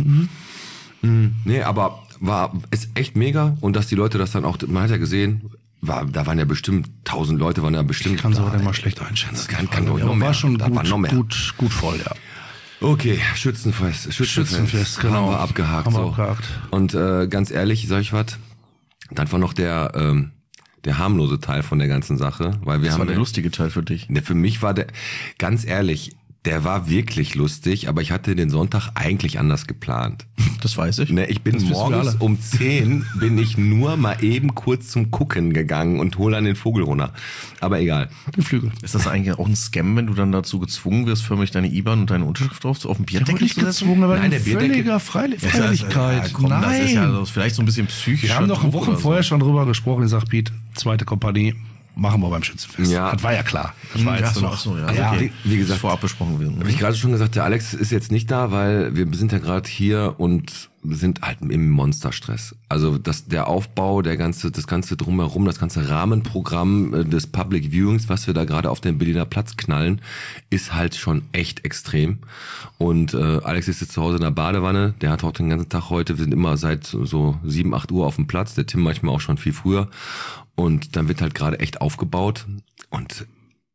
Mhm. Nee, aber war, ist echt mega und dass die Leute das dann auch, man hat ja gesehen, war, da waren ja bestimmt tausend Leute, waren ja bestimmt. Ich kann es da. aber dann mal schlecht einschätzen. Das kann, kann doch Ja, noch aber mehr. war schon Da war gut, noch mehr. gut, gut voll, ja. Okay, Schützenfest. Schützenfest, Schützenfest, genau. Haben wir abgehakt. Haben wir so. abgehakt. Und äh, ganz ehrlich, sag ich was, dann war noch der, ähm, der harmlose Teil von der ganzen Sache, weil wir Das haben war der ja- lustige Teil für dich. Ne, für mich war der, ganz ehrlich, der war wirklich lustig, aber ich hatte den Sonntag eigentlich anders geplant. Das weiß ich. Ne, ich bin Das wissen wir morgens alle. um zehn bin ich nur mal eben kurz zum Gucken gegangen und hole dann den Vogel runter. Aber egal. Den Flügel. Ist das eigentlich auch ein Scam, wenn du dann dazu gezwungen wirst, förmlich deine I B A N und deine Unterschrift drauf zu- auf dem Der wurde Bierdeckel nicht zu setzen? gezwungen, aber Nein, in der Bierdeckel- völliger Freil- Ja, Freiwilligkeit. ja, komm, Nein. das ist ja so- vielleicht so ein bisschen psychisch. Wir haben doch Wochen vorher schon drüber gesprochen. Ich sag, Piet, zweite Kompanie, machen wir beim Schützenfest. Ja. Das war ja klar. Das war Ach jetzt so, nur ach noch. so, ja. Ja, okay. wie- wie gesagt, ist vorab besprochen gewesen. Habe ich gerade schon gesagt, der Alex ist jetzt nicht da, weil wir sind ja gerade hier und sind halt im Monsterstress. Also das, der Aufbau, der ganze, das ganze drumherum, das ganze Rahmenprogramm äh, des Public Viewings, was wir da gerade auf den Berliner Platz knallen, ist halt schon echt extrem. Und äh, Alex ist jetzt zu Hause in der Badewanne. Der hat auch den ganzen Tag heute, wir sind immer seit so sieben, acht Uhr auf dem Platz. Der Tim manchmal auch schon viel früher. Und dann wird halt gerade echt aufgebaut. Und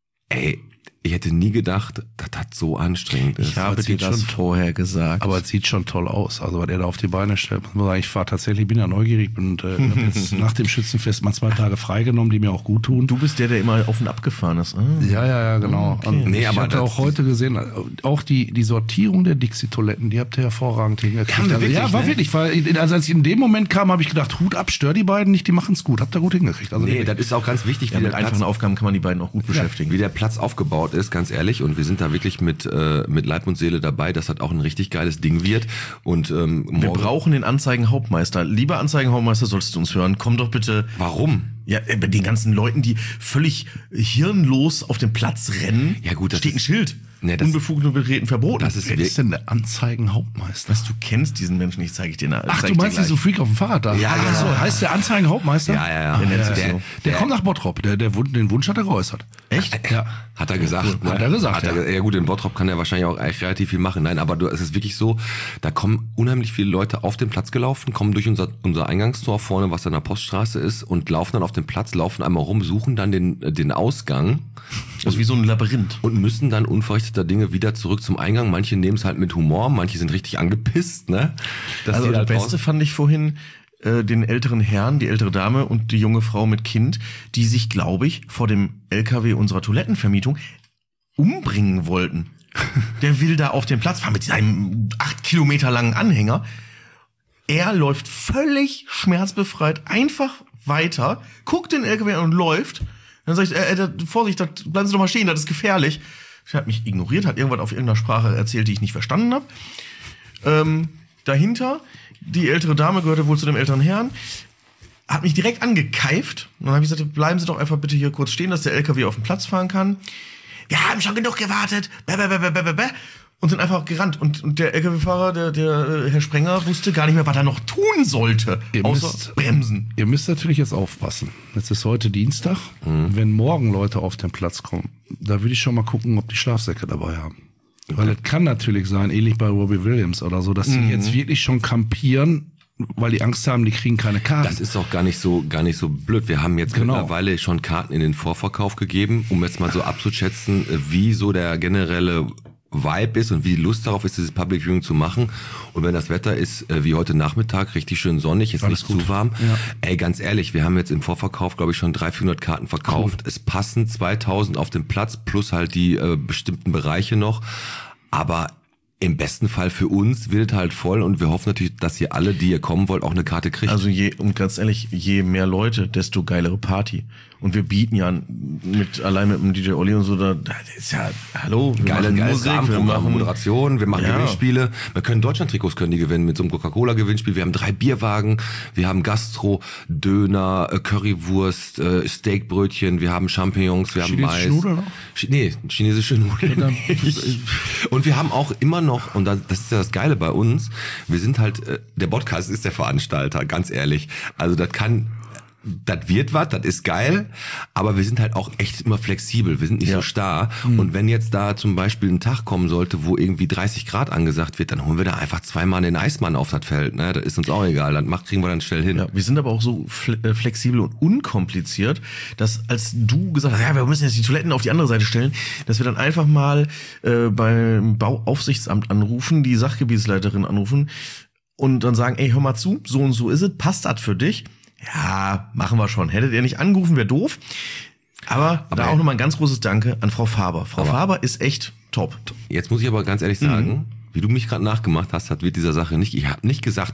ey, ich hätte nie gedacht, dass das so anstrengend ist. Ich habe das dir sieht das schon- vorher gesagt. aber es sieht schon toll aus. Also was er da auf die Beine stellt. Muss man sagen, ich war tatsächlich, bin ja neugierig und äh, hab jetzt nach dem Schützenfest mal zwei Tage freigenommen, die mir auch gut tun. du bist der, der immer auf und ab gefahren ist. Ah. Ja, ja, ja, genau. Okay. Und Nee, ich aber hatte das- auch heute gesehen, auch die, die Sortierung der Dixie-Toiletten, die habt ihr hervorragend hingekriegt. Haben wir Also, wirklich, ja, war ne? wirklich. Weil, also als ich in dem Moment kam, habe ich gedacht, Hut ab, stör die beiden nicht, die machen's gut. Habt ihr gut hingekriegt. Also Nee, wirklich. das ist auch ganz wichtig, Ja, wie, mit der Platz, einfachen Aufgaben kann man die beiden auch gut beschäftigen. wie der Platz aufgebaut ist, ganz ehrlich. Und wir sind da wirklich mit, äh, mit Leib und Seele dabei, dass das auch ein richtig geiles Ding wird. Und ähm, Wir morgen, brauchen den Anzeigenhauptmeister. Lieber Anzeigenhauptmeister, solltest du uns hören. Komm doch bitte. warum? Ja, äh, bei den ganzen Leuten, die völlig hirnlos auf den Platz rennen, Ja, gut, das steht ein ist- Schild. Nee, das- Unbefugte Betreten verboten. Das ist Wer wir- ist denn der Anzeigenhauptmeister? Was, du kennst diesen Menschen nicht, zeige ich dir. na- Ach, zeig du ich dir meinst gleich. diesen Freak auf dem Fahrrad da? Ja, Ach genau. so, heißt der Anzeigenhauptmeister? Ja, ja, ja. Der nennt Der- sich der- so. Der kommt nach Bottrop. Der, der, Wun- den Wunsch hat er geäußert. Echt? Ja. Hat er gesagt. Hat er gesagt, Hat er, ja. gut, in Bottrop kann er wahrscheinlich auch eigentlich relativ viel machen. Nein, aber du, es ist wirklich so, da kommen unheimlich viele Leute auf den Platz gelaufen, kommen durch unser, unser Eingangstor vorne, was an der Poststraße ist, und laufen dann auf den Platz, laufen einmal rum, suchen dann den, den Ausgang Das ist wie so ein Labyrinth. und müssen dann unverrichteter Dinge wieder zurück zum Eingang. Manche nehmen es halt mit Humor, manche sind richtig angepisst, ne? Dass Also die das halt Beste raus- fand ich vorhin äh, den älteren Herrn, die ältere Dame und die junge Frau mit Kind, die sich, glaube ich, vor dem L K W unserer Toilettenvermietung umbringen wollten. Der will da auf den Platz fahren mit seinem acht Kilometer langen Anhänger. Er läuft völlig schmerzbefreit einfach weiter, guckt den L K W an und läuft. Dann sag ich, äh, äh, Vorsicht, das, bleiben Sie doch mal stehen, das ist gefährlich. Er hat mich ignoriert, hat irgendwas auf irgendeiner Sprache erzählt, die ich nicht verstanden habe. Ähm, dahinter, die ältere Dame gehörte wohl zu dem älteren Herrn, hat mich direkt angekeift. Und dann habe ich gesagt, bleiben Sie doch einfach bitte hier kurz stehen, dass der L K W auf den Platz fahren kann. Wir haben schon genug gewartet. Bäh, bäh, bäh, bäh, bäh, bäh. Und sind einfach gerannt. Und, und der L K W-Fahrer, der, der äh, Herr Sprenger, wusste gar nicht mehr, was er noch tun sollte. Ihr außer müsst- bremsen. Ihr müsst natürlich jetzt aufpassen. Jetzt ist heute Dienstag. Wenn morgen Leute auf den Platz kommen, da würde ich schon mal gucken, ob die Schlafsäcke dabei haben. Weil es kann natürlich sein, ähnlich bei Robbie Williams oder so, dass die jetzt wirklich schon kampieren, weil die Angst haben, die kriegen keine Karten. Das ist auch gar nicht so, gar nicht so blöd. Wir haben jetzt Genau. mittlerweile schon Karten in den Vorverkauf gegeben, um jetzt mal so abzuschätzen, wie so der generelle Vibe ist und wie die Lust darauf ist, dieses Public Viewing zu machen. Und wenn das Wetter ist, äh, wie heute Nachmittag, richtig schön sonnig, ist Alles nicht gut. zu warm. Ja. Ey, ganz ehrlich, wir haben jetzt im Vorverkauf, glaube ich, schon dreihundert, vierhundert Karten verkauft. Es passen zweitausend auf den Platz, plus halt die äh, bestimmten Bereiche noch. Aber im besten Fall für uns wird es halt voll, und wir hoffen natürlich, dass ihr alle, die ihr kommen wollt, auch eine Karte kriegt. Also je, und ganz ehrlich, je mehr Leute, desto geilere Party. Und wir bieten ja mit, allein mit dem D J Olli und so, da, das ist ja, hallo, wir Geile, machen geiles Musik, wir Rahmenprogramm, machen Moderation, wir machen Ja. Gewinnspiele. Wir können Deutschland-Trikots können die gewinnen mit so einem Coca-Cola-Gewinnspiel. Wir haben drei Bierwagen, wir haben Gastro, Döner, äh, Currywurst, äh, Steakbrötchen, wir haben Champignons, wir haben Chinesische Mais. Nudeln noch? Chi- Nee, chinesische Nudeln. Und wir haben auch immer noch, und das das ist ja das Geile bei uns, wir sind halt, äh, der Podcast ist der Veranstalter, ganz ehrlich. Also das kann... Das wird was, das ist geil, aber wir sind halt auch echt immer flexibel, wir sind nicht Ja. so starr. Und wenn jetzt da zum Beispiel ein Tag kommen sollte, wo irgendwie dreißig Grad angesagt wird, dann holen wir da einfach zweimal den Eismann auf das Feld. Ne? Das ist uns auch egal, dann macht, kriegen wir dann schnell hin. Ja, wir sind aber auch so fle- äh, flexibel und unkompliziert, dass als du gesagt hast, ja, wir müssen jetzt die Toiletten auf die andere Seite stellen, dass wir dann einfach mal äh, beim Bauaufsichtsamt anrufen, die Sachgebietsleiterin anrufen und dann sagen, ey, hör mal zu, so und so ist es, passt das für dich? Ja, machen wir schon. Hättet ihr nicht angerufen, wäre doof. Aber, aber da auch nochmal ein ganz großes Danke an Frau Faber. Frau Faber ist echt top. Jetzt muss ich aber ganz ehrlich sagen, mhm. wie du mich gerade nachgemacht hast, hat wird dieser Sache nicht, ich habe nicht gesagt,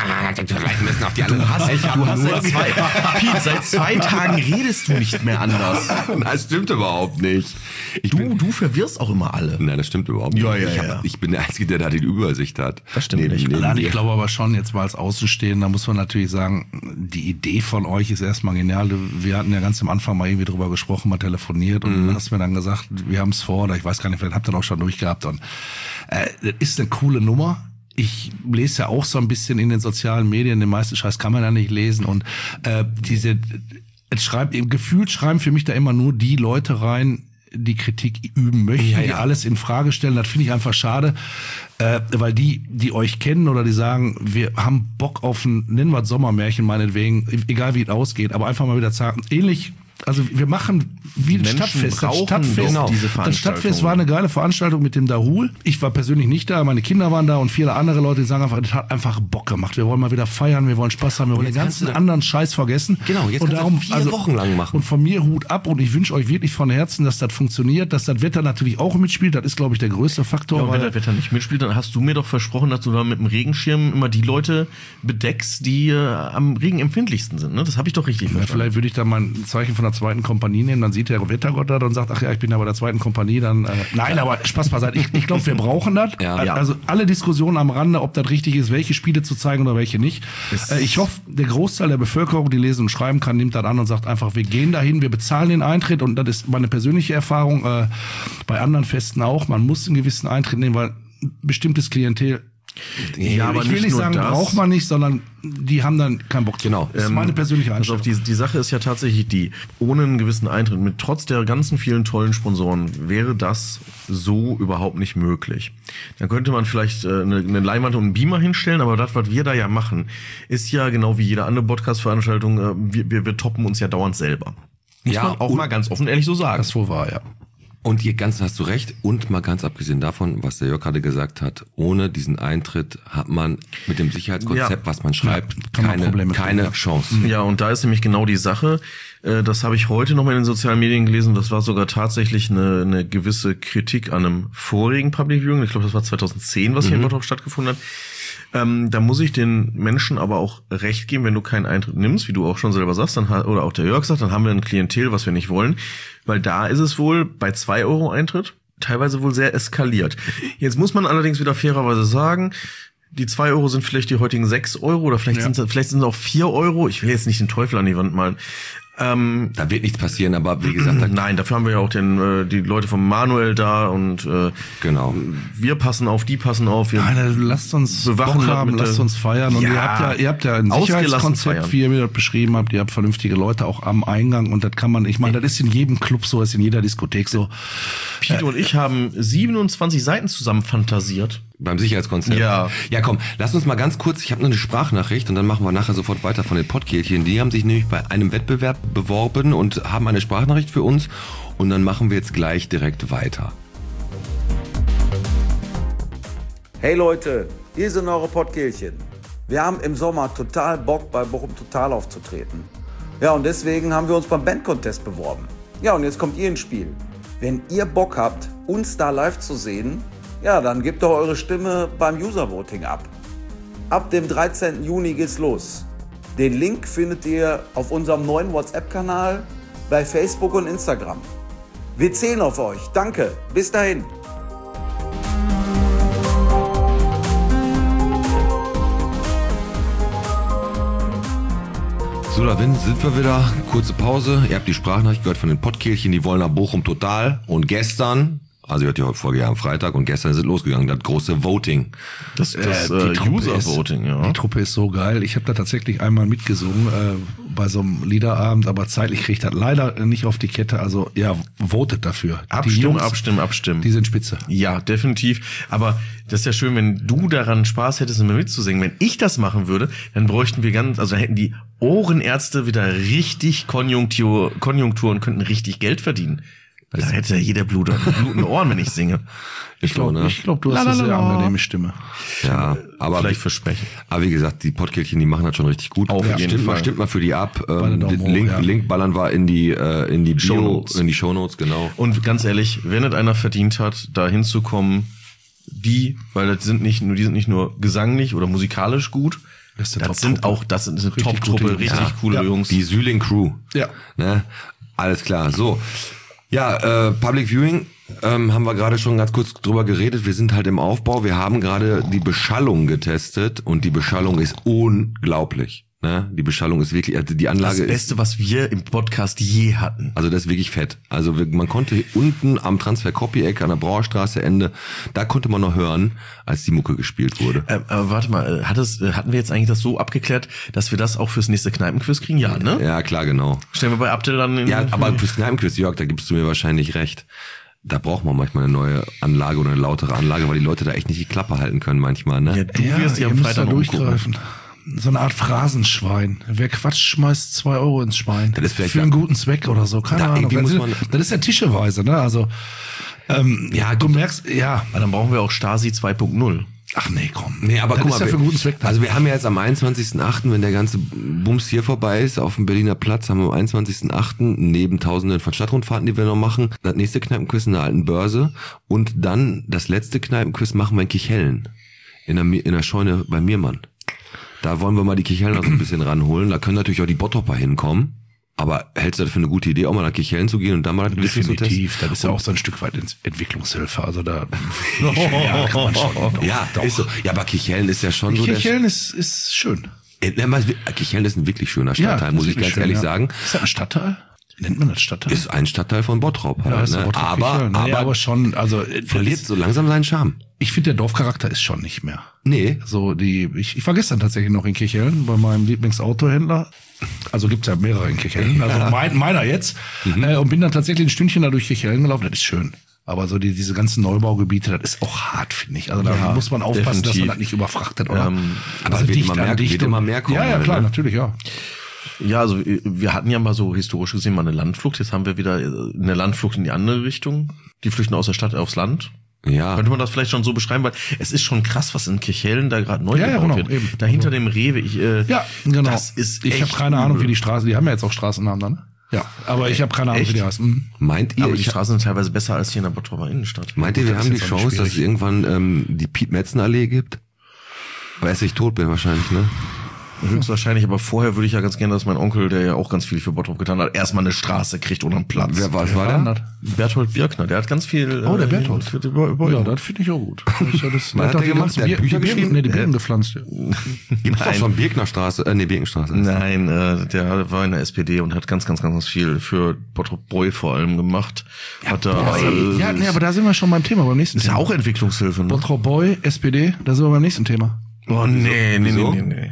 wir müssen auf die andere. Du hast, du hast seit, zwei, Piet, seit zwei Tagen redest du nicht mehr anders. Das stimmt überhaupt nicht. Ich du, bin, du verwirrst auch immer alle. Nein, das stimmt überhaupt nicht. Ja, ja, ich, hab, ja. ich bin der Einzige, der da die Übersicht hat. Das stimmt neben, nicht. neben Nein, ich dir. glaube aber schon, jetzt mal als Außenstehender muss man natürlich sagen, die Idee von euch ist erstmal genial. Wir hatten ja ganz am Anfang mal irgendwie drüber gesprochen, mal telefoniert und Mhm. dann hast du mir dann gesagt, wir haben es vor, oder ich weiß gar nicht, vielleicht habt ihr das auch schon durchgehabt. Und äh, das ist eine coole Nummer. Ich lese ja auch so ein bisschen in den sozialen Medien, den meisten Scheiß kann man ja nicht lesen und äh, diese, es schreibt, gefühlt schreiben für mich da immer nur die Leute rein, die Kritik üben möchten, Ja, die ja. alles in Frage stellen. Das finde ich einfach schade, äh, weil die, die euch kennen oder die sagen, wir haben Bock auf ein, nennen wir es Sommermärchen meinetwegen, egal wie es ausgeht, aber einfach mal wieder sagen, ähnlich. Also wir machen wie ein Menschen Stadtfest. Das brauchen Stadtfest, doch diese das Veranstaltung. Stadtfest war eine geile Veranstaltung mit dem Dahul. Ich war persönlich nicht da, meine Kinder waren da und viele andere Leute, die sagen einfach, das hat einfach Bock gemacht. Wir wollen mal wieder feiern, wir wollen Spaß haben, wir wollen den jetzt kannst ganzen du- anderen Scheiß vergessen. Genau, jetzt und kannst du vier Wochen lang machen. Und von mir Hut ab und ich wünsche euch wirklich von Herzen, dass das funktioniert, dass das Wetter natürlich auch mitspielt. Das ist, glaube ich, der größte Faktor. Ja, und wenn weil das Wetter nicht mitspielt, dann hast du mir doch versprochen, dass du da mit dem Regenschirm immer die Leute bedeckst, die äh, am Regen empfindlichsten sind. Ne? Das habe ich doch richtig Ja, verstanden. vielleicht würde ich da mal ein Zeichen von der zweiten Kompanie nehmen, dann sieht der Wettergott da und sagt, ach ja, ich bin da bei der zweiten Kompanie, dann, äh, nein, aber Spaß beiseite. Ich, ich glaube, wir brauchen das. Ja. Also alle Diskussionen am Rande, ob das richtig ist, welche Spiele zu zeigen oder welche nicht. Äh, ich hoffe, der Großteil der Bevölkerung, die lesen und schreiben kann, nimmt das an und sagt einfach, wir gehen dahin, wir bezahlen den Eintritt und das ist meine persönliche Erfahrung, äh, bei anderen Festen auch, man muss einen gewissen Eintritt nehmen, weil ein bestimmtes Klientel, Ja, aber ich will nicht nicht nur sagen, das. braucht man nicht, sondern die haben dann keinen Bock. Genau. Das ist meine persönliche Also Einstellung. auf die, die Sache ist ja tatsächlich die, ohne einen gewissen Eintritt, mit trotz der ganzen vielen tollen Sponsoren, wäre das so überhaupt nicht möglich. Dann könnte man vielleicht äh, eine, eine Leinwand und einen Beamer hinstellen, aber das, was wir da ja machen, ist ja genau wie jede andere Podcast-Veranstaltung, äh, wir, wir, wir toppen uns ja dauernd selber. Muss Ja, man auch und- mal ganz offen ehrlich so sagen. Das wohl war, ja. Und hier ganz hast du recht. Und mal ganz abgesehen davon, was der Jörg gerade gesagt hat, ohne diesen Eintritt hat man mit dem Sicherheitskonzept, Ja. was man schreibt, kann man keine, Probleme keine kriegen, ja. Chance. Ja, und da ist nämlich genau die Sache, äh, das habe ich heute nochmal in den sozialen Medien gelesen, das war sogar tatsächlich eine, eine gewisse Kritik an einem vorigen Public Viewing, ich glaube, das war zweitausendzehn, was hier in Bottrop stattgefunden hat. Ähm, da muss ich den Menschen aber auch recht geben, wenn du keinen Eintritt nimmst, wie du auch schon selber sagst, dann ha- oder auch der Jörg sagt, dann haben wir ein Klientel, was wir nicht wollen, weil da ist es wohl bei zwei Euro Eintritt teilweise wohl sehr eskaliert. Jetzt muss man allerdings wieder fairerweise sagen, die zwei Euro sind vielleicht die heutigen sechs Euro oder vielleicht Ja. sind vielleicht sind es auch vier Euro. Ich will jetzt nicht den Teufel an die Wand malen. Ähm, Da wird nichts passieren, aber wie gesagt, da, nein, dafür haben wir ja auch den äh, die Leute vom Manuel da und äh, genau. wir passen auf, die passen auf. Wir Nein, lasst uns bewachen Bock das haben, mit lasst der- uns feiern. Und Ja. ihr habt ja, ihr habt ja ein Ausgelassen Sicherheitskonzept, feiern. wie ihr mir das beschrieben habt. Ihr habt vernünftige Leute auch am Eingang und das kann man, ich meine, das ist in jedem Club so, ist in jeder Diskothek so. Pete und ich haben siebenundzwanzig Seiten zusammen fantasiert. Beim Sicherheitskonzept. Ja. Ja, komm, lass uns mal ganz kurz, ich habe nur eine Sprachnachricht und dann machen wir nachher sofort weiter von den Pottkehlchen. Die haben sich nämlich bei einem Wettbewerb beworben und haben eine Sprachnachricht für uns und dann machen wir jetzt gleich direkt weiter. Hey Leute, hier sind eure Pottkehlchen. Wir haben im Sommer total Bock, bei Bochum Total aufzutreten. Ja, und deswegen haben wir uns beim Bandcontest beworben. Ja, und jetzt kommt ihr ins Spiel. Wenn ihr Bock habt, uns da live zu sehen, ja, dann gebt doch eure Stimme beim User-Voting ab. Ab dem dreizehnten Juni geht's los. Den Link findet ihr auf unserem neuen WhatsApp-Kanal, bei Facebook und Instagram. Wir zählen auf euch. Danke. Bis dahin. So, da sind wir wieder. Kurze Pause. Ihr habt die Sprachnachricht gehört von den Pottkehlchen, die wollen nach Bochum Total. Und gestern, also ihr hört die Folge ja am Freitag und gestern ist es losgegangen, das große Voting. Das, das Äh, die äh, Truppe User-Voting, ist, ja. Die Truppe ist so geil. Ich habe da tatsächlich einmal mitgesungen äh, bei so einem Liederabend, aber zeitlich kriegt das leider nicht auf die Kette. Also ja, votet dafür. die Abstimmen, Jungs, abstimmen, abstimmen. die sind spitze. Ja, definitiv. Aber das ist ja schön, wenn du daran Spaß hättest, immer mitzusingen. Wenn ich das machen würde, dann bräuchten wir ganz, also dann hätten die Ohrenärzte wieder richtig Konjunktur, Konjunktur und könnten richtig Geld verdienen. Da hätte ja jeder Blut blutende Ohren, wenn ich singe. Ich glaube, ne? ich glaub, du hast eine sehr angenehme Stimme. Ja, aber Vielleicht versprechen. Aber wie gesagt, die Podkirchen, die machen das schon richtig gut. Auf jeden stimmt Fall. mal, stimmt mal für die ab. Beide Ähm, Daumen hoch, Link, ja. Link ballern wir in die äh, in die Bio, Shownotes. in die Shownotes, genau. Und ganz ehrlich, wenn es einer verdient hat, da hinzukommen, die, weil das sind nicht nur, die sind nicht nur gesanglich oder musikalisch gut, Das ist das, eine sind Top-Truppe. auch, das sind eine Richtig Top-Truppe, gute Jungs. richtig Ja. coole Ja. Jungs. Die Süling Crew. Ja. Ne? Alles klar. So. Ja, äh, Public Viewing ähm, haben wir gerade schon ganz kurz drüber geredet. Wir sind halt im Aufbau. Wir haben gerade die Beschallung getestet und die Beschallung ist unglaublich. Ne? Die Beschallung ist wirklich, also die Anlage das ist, Beste, was wir im Podcast je hatten. also das ist wirklich fett. Also wir, man konnte unten am Transfer-Copy-Eck an der Brauerstraße Ende, da konnte man noch hören, als die Mucke gespielt wurde. Ähm, aber warte mal, hat es, hatten wir jetzt eigentlich das so abgeklärt, dass wir das auch fürs nächste Kneipenquiz kriegen? Ja, ne? Ja, klar, genau. Stellen wir bei Abdel dann in Ja, aber fürs Kneipenquiz, Jörg, da gibst du mir wahrscheinlich recht. Da braucht man manchmal eine neue Anlage oder eine lautere Anlage, weil die Leute da echt nicht die Klappe halten können manchmal, ne? Ja, du Ja, wirst ja ihr am müsst da Freitag umgucken. durchgreifen. So eine Art Phrasenschwein. Wer quatscht, schmeißt zwei Euro ins Schwein. Das ist vielleicht für einen guten Zweck oder so. Keine Da Ahnung. irgendwie Das, muss ist, man- das ist ja Tischeweise, ne? Also, ähm, ja, du merkst, ja. Aber dann brauchen wir auch Stasi zwei Punkt null. Ach nee, komm. Nee, aber das guck ist mal, ja für einen guten Zweck. also wir haben ja jetzt am einundzwanzigsten achten, wenn der ganze Bums hier vorbei ist, auf dem Berliner Platz, haben wir am einundzwanzigsten achten neben Tausenden von Stadtrundfahrten, die wir noch machen, das nächste Kneipenquiz in der alten Börse und dann das letzte Kneipenquiz machen wir in Kichellen, in der, Mi- in der Scheune bei Miermann. Da wollen wir mal die Kichellen noch so ein bisschen ranholen. Da können natürlich auch die Bottropper hinkommen. Aber hältst du das für eine gute Idee, auch mal nach Kichellen zu gehen und dann mal das Quiz zu testen? Definitiv. Das ist ja auch so ein Stück weit Ent- Entwicklungshilfe. Also da, ja, kann man schon. Doch, Ja, doch. ist so. Ja, aber Kichellen ist ja schon so der... Kirchhellen ist, ist schön. Äh, na, mal, Kichellen ist ein wirklich schöner Stadtteil, das muss ist ich ganz wirklich schön, ehrlich ja. sagen. Ist das ein Stadtteil? Nennt man das Stadtteil? Ist ein Stadtteil von Bottrop halt, ja, ist ne? Bottrop aber, Kirchhellen. aber, Naja, aber schon, also äh, verliert das- so langsam seinen Charme. ich finde, der Dorfcharakter ist schon nicht mehr. Nee. So die, ich, ich war gestern tatsächlich noch in Kirchhellen bei meinem Lieblingsautohändler. Also gibt's ja mehrere in Kirchhellen. Also mein, meiner jetzt. Äh, und bin dann tatsächlich ein Stündchen da durch Kirchhellen gelaufen. Das ist schön. Aber so die, diese ganzen Neubaugebiete, das ist auch hart, finde ich. Also da Ja, muss man aufpassen, dass definitiv. man das nicht überfrachtet, oder? Ähm, aber Also es wird dicht immer an mehr- dicht wird und- immer mehr kommen, Ja, ja, klar, ne? natürlich, ja. Ja, also wir hatten ja mal so historisch gesehen mal eine Landflucht. Jetzt haben wir wieder eine Landflucht in die andere Richtung. Die flüchten aus der Stadt aufs Land. Ja. Könnte man das vielleicht schon so beschreiben, weil es ist schon krass, was in Kirchhellen da gerade neu Ja, ja, gebaut genau, wird. eben. Dahinter dem Rewe, ich, äh, Ja, genau. das ist ich habe echt keine Ahnung, übel. wie die Straßen, die haben ja jetzt auch Straßennamen dann, ne? Ja, aber ich habe keine Ahnung, Echt? wie die heißen. Mhm. Meint ihr, Aber die ich, Straßen sind teilweise besser als hier in der Bottroper Innenstadt. meint ihr, wir Das haben ist die jetzt auch Chance, dass es schwierig. irgendwann ähm, die Piet-Metzen-Allee gibt? Weil ich tot bin wahrscheinlich, ne? Höchstwahrscheinlich, aber vorher würde ich ja ganz gerne, dass mein Onkel, der ja auch ganz viel für Bottrop getan hat, erstmal eine Straße kriegt und einen Platz. Wer, was Wer war war denn der? das? Berthold Birkner, der hat ganz viel. Oh, der äh, Berthold. Für die Bäu- Bäume. Ja, das finde ich auch gut. Das ist ja das, Was hat doch der die gemacht? ganzen Der hat Bier- Bücher die Birken- geschrieben? Nee, die Birken gepflanzt. Ja. Gibt's doch Nein. schon Birknerstraße, äh, nee, Birkenstraße. Nein, äh, der war in der S P D und hat ganz, ganz, ganz, ganz viel für Bottrop Bräu vor allem gemacht. Hat da, äh, Ja, nee, aber da sind wir schon beim Thema, beim nächsten ist ja Thema. auch Entwicklungshilfe, ne? Bottrop Boy, S P D, da sind wir beim nächsten Thema. Oh, nee, nee, Wieso? nee, nee,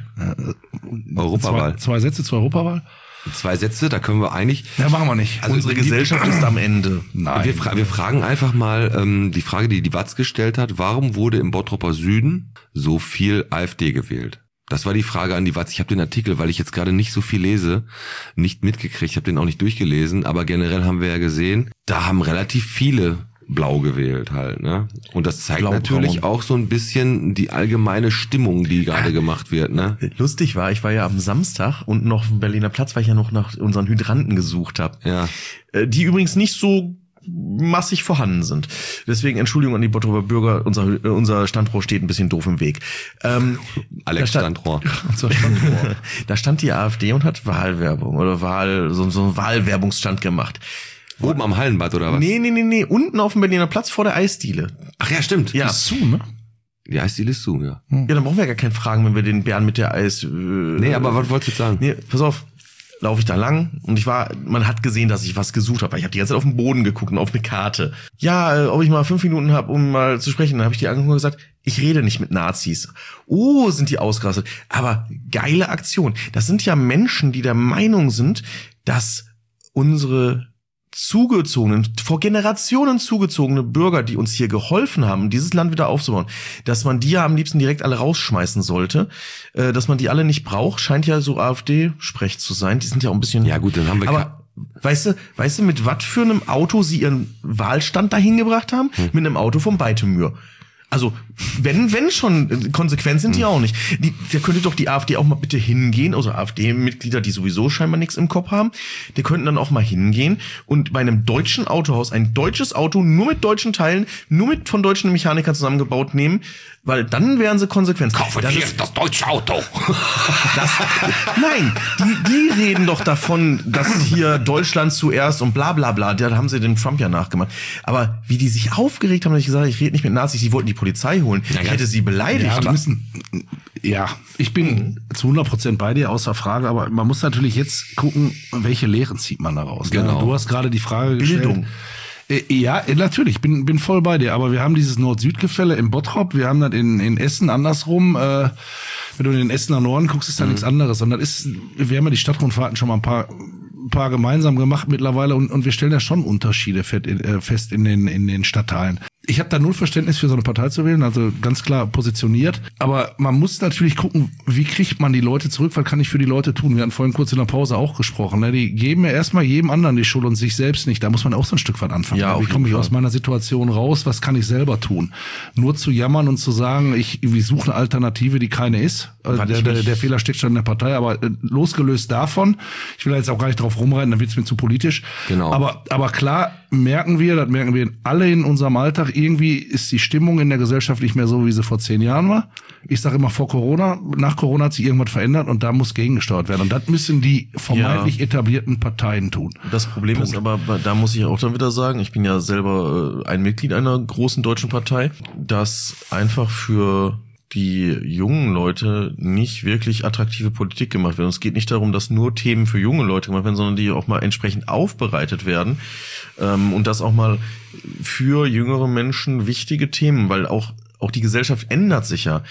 nee. Europawahl. Zwei, zwei Sätze zur Europawahl? Zwei Sätze, da können wir eigentlich... Ja, machen wir nicht. Also Unsere die- Gesellschaft ist am Ende. Nein. Wir, fra wir fragen einfach mal ähm, die Frage, die die Watz gestellt hat, warum wurde im Bottroper Süden so viel AfD gewählt? Das war die Frage an die Watz. Ich habe den Artikel, weil ich jetzt gerade nicht so viel lese, nicht mitgekriegt. Ich habe den auch nicht durchgelesen, aber generell haben wir ja gesehen, da haben relativ viele blau gewählt halt, ne? Und das zeigt Blau-braun. natürlich auch so ein bisschen die allgemeine Stimmung, die gerade gemacht wird, ne? Lustig war, ich war ja am Samstag unten noch im Berliner Platz, weil ich ja noch nach unseren Hydranten gesucht habe. Ja. Äh, Die übrigens nicht so massig vorhanden sind. Deswegen Entschuldigung an die Bottroper Bürger, unser, äh, unser Standrohr steht ein bisschen doof im Weg. Ähm, Alex da stand- Standrohr. Unser Standort. Da stand die AfD und hat Wahlwerbung oder Wahl, so, so einen Wahlwerbungsstand gemacht. Oben am Hallenbad oder was? Nee, nee, nee, nee, unten auf dem Berliner Platz vor der Eisdiele. Ach ja, stimmt. Ja. Ist zu, ne? Die Eisdiele ist zu, ja. Ja, dann brauchen wir ja gar keinen Fragen, wenn wir den Bären mit der Eis... Äh, Nee, aber was wolltest du jetzt sagen? Nee, pass auf, laufe ich da lang und ich war, man hat gesehen, dass ich was gesucht habe, weil ich habe die ganze Zeit auf den Boden geguckt und auf eine Karte. Ja, äh, ob ich mal fünf Minuten habe, um mal zu sprechen, dann habe ich die angeguckt und gesagt, ich rede nicht mit Nazis. Oh, sind die ausgerastet. Aber geile Aktion. Das sind ja Menschen, die der Meinung sind, dass unsere zugezogenen, vor Generationen zugezogene Bürger, die uns hier geholfen haben, dieses Land wieder aufzubauen, dass man die ja am liebsten direkt alle rausschmeißen sollte, äh, dass man die alle nicht braucht, scheint ja so AfD-Sprech zu sein. Die sind ja auch ein bisschen... Ja gut, dann haben wir Aber Weißt du, weißt du, mit was für einem Auto sie ihren Wahlstand dahin gebracht haben? Hm. Mit einem Auto vom Beitemür. Also, wenn, wenn schon, konsequent sind die hm. auch nicht. Die, da könnte doch die AfD auch mal bitte hingehen, also AfD-Mitglieder, die sowieso scheinbar nichts im Kopf haben, die könnten dann auch mal hingehen und bei einem deutschen Autohaus ein deutsches Auto nur mit deutschen Teilen, nur mit von deutschen Mechanikern zusammengebaut nehmen, weil dann wären sie konsequent. Kaufen das wir ist, das deutsche Auto. Das, nein, die, die reden doch davon, dass hier Deutschland zuerst und bla bla bla. Da haben sie dem Trump ja nachgemacht. Aber wie die sich aufgeregt haben, dass ich gesagt habe, ich rede nicht mit Nazis, die wollten die Polizei holen. Ja, ich hätte sie beleidigt. Ja, müssen, ja, ich bin mhm. zu hundert Prozent bei dir, außer Frage, aber man muss natürlich jetzt gucken, welche Lehren zieht man daraus. Genau. Du hast gerade die Frage gestellt. Bildung. Ja, natürlich, bin bin voll bei dir, aber wir haben dieses Nord-Süd-Gefälle im Bottrop, wir haben das in in Essen andersrum, äh, wenn du in den Essener Norden guckst, ist da mhm. nichts anderes, und das ist, wir haben ja die Stadtrundfahrten schon mal ein paar ein paar gemeinsam gemacht mittlerweile, und und wir stellen da schon Unterschiede fest in den in den Stadtteilen. Ich habe da null Verständnis für so eine Partei zu wählen, also ganz klar positioniert. Aber man muss natürlich gucken, wie kriegt man die Leute zurück, was kann ich für die Leute tun? Wir hatten vorhin kurz in der Pause auch gesprochen. Ne? Die geben ja erstmal jedem anderen die Schuld und sich selbst nicht. Da muss man auch so ein Stück weit anfangen. Ja, wie komme ich aus meiner Situation raus? Was kann ich selber tun? Nur zu jammern und zu sagen, ich, ich suche eine Alternative, die keine ist. Also der, der, der Fehler steckt schon in der Partei. Aber äh, losgelöst davon, ich will da jetzt auch gar nicht drauf rumreiten, dann wird es mir zu politisch. Genau. Aber, aber klar merken wir, das merken wir alle in unserem Alltag, irgendwie ist die Stimmung in der Gesellschaft nicht mehr so, wie sie vor zehn Jahren war. Ich sage immer vor Corona, nach Corona hat sich irgendwas verändert und da muss gegengesteuert werden. Und das müssen die vermeintlich ja. etablierten Parteien tun. Das Problem Punkt. ist aber, da muss ich auch dann wieder sagen, ich bin ja selber ein Mitglied einer großen deutschen Partei, dass einfach für die jungen Leute nicht wirklich attraktive Politik gemacht werden. Es geht nicht darum, dass nur Themen für junge Leute gemacht werden, sondern die auch mal entsprechend aufbereitet werden. Ähm, und das auch mal für jüngere Menschen wichtige Themen, weil auch, auch die Gesellschaft ändert sich ja.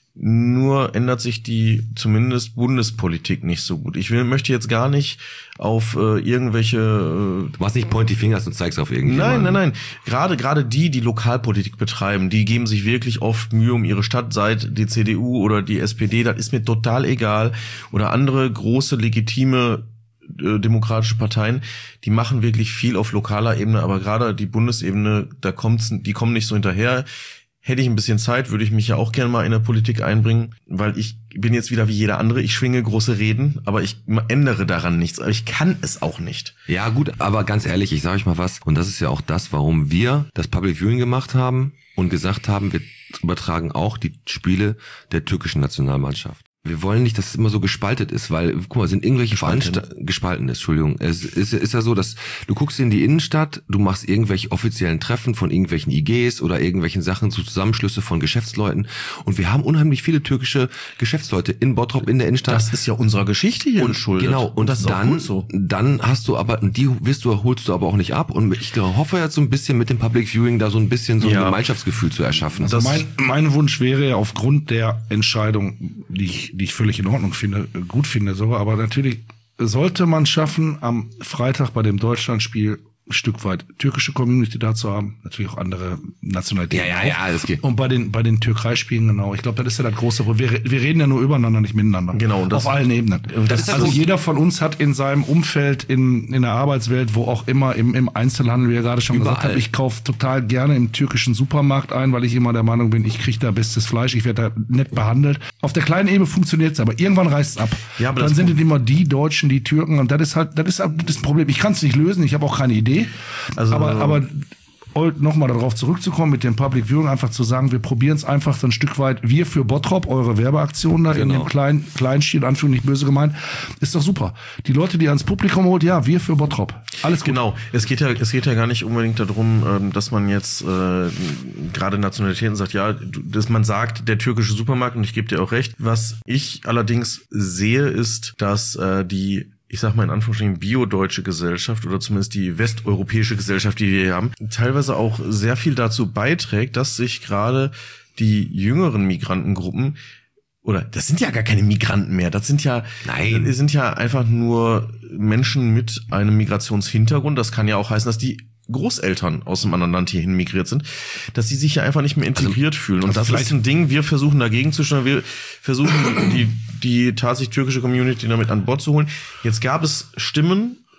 Nur ändert sich die zumindest Bundespolitik nicht so gut. Ich will, möchte jetzt gar nicht auf äh, irgendwelche... Äh, du machst nicht Pointy Fingers und zeigst auf irgendjemanden. Nein, nein, nein. Gerade gerade die, die Lokalpolitik betreiben, die geben sich wirklich oft Mühe um ihre Stadt, seit die C D U oder die S P D, das ist mir total egal. Oder andere große, legitime äh, demokratische Parteien, die machen wirklich viel auf lokaler Ebene, aber gerade die Bundesebene, da kommt's, die kommen nicht so hinterher. Hätte ich ein bisschen Zeit, würde ich mich ja auch gerne mal in der Politik einbringen, weil ich bin jetzt wieder wie jeder andere, ich schwinge große Reden, aber ich ändere daran nichts, aber ich kann es auch nicht. Ja gut, aber ganz ehrlich, ich sage euch mal was, und das ist ja auch das, warum wir das Public Viewing gemacht haben und gesagt haben, wir übertragen auch die Spiele der türkischen Nationalmannschaft. Wir wollen nicht, dass es immer so gespaltet ist, weil, guck mal, sind irgendwelche Veranstaltungen, gespalten ist, Entschuldigung. Es ist, ist ja so, dass du guckst in die Innenstadt, du machst irgendwelche offiziellen Treffen von irgendwelchen I Gs oder irgendwelchen Sachen zu Zusammenschlüsse von Geschäftsleuten, und wir haben unheimlich viele türkische Geschäftsleute in Bottrop, in der Innenstadt. Das ist ja unserer Geschichte hier geschuldet. Genau, und das dann, ist so. dann hast du aber, die wirst du, holst du aber auch nicht ab, und ich hoffe jetzt so ein bisschen mit dem Public Viewing da so ein bisschen so ein ja. Gemeinschaftsgefühl zu erschaffen. Also mein, mein Wunsch wäre ja aufgrund der Entscheidung, die ich die ich völlig in Ordnung finde, gut finde sogar, aber natürlich sollte man schaffen, am Freitag bei dem Deutschlandspiel ein Stück weit türkische Community da zu haben, natürlich auch andere Nationalitäten. Ja, ja, ja, das geht. Und bei den bei den Türkei-Spielen genau. Ich glaube, das ist ja das große Problem. Wir, wir reden ja nur übereinander, nicht miteinander. Genau. Und das, auf allen Ebenen. Und das also ist jeder von uns hat in seinem Umfeld, in in der Arbeitswelt, wo auch immer, im im Einzelhandel, wie ihr gerade schon überall. gesagt habt, ich kaufe total gerne im türkischen Supermarkt ein, weil ich immer der Meinung bin, ich kriege da bestes Fleisch, ich werde da nett behandelt. Auf der kleinen Ebene funktioniert es, aber irgendwann reißt es ab. Ja, aber dann sind es immer die Deutschen, die Türken, und das ist halt, das ist halt das Problem. Ich kann es nicht lösen, ich habe auch keine Idee. Also Aber, aber nochmal darauf zurückzukommen mit dem Public Viewing, einfach zu sagen, wir probieren es einfach so ein Stück weit, wir für Bottrop, eure Werbeaktion da genau. in dem kleinen, kleinen Stil, Anführung nicht böse gemeint, ist doch super. Die Leute, die ans Publikum holt, ja, wir für Bottrop. Alles gut. Genau, es geht ja, es geht ja gar nicht unbedingt darum, dass man jetzt äh, gerade Nationalitäten sagt, ja, dass man sagt, der türkische Supermarkt, und ich gebe dir auch recht. Was ich allerdings sehe, ist, dass äh, die ich sag mal in Anführungsstrichen biodeutsche Gesellschaft oder zumindest die westeuropäische Gesellschaft, die wir hier haben, teilweise auch sehr viel dazu beiträgt, dass sich gerade die jüngeren Migrantengruppen, oder das sind ja gar keine Migranten mehr, das sind ja, Nein. das sind ja einfach nur Menschen mit einem Migrationshintergrund. Das kann ja auch heißen, dass die Großeltern aus einem anderen Land hierhin migriert sind, dass sie sich ja einfach nicht mehr integriert also, fühlen. Und also das ist ein Ding, wir versuchen dagegen zu steuern, wir versuchen die, die tatsächlich türkische Community damit an Bord zu holen. Jetzt gab es Stimmen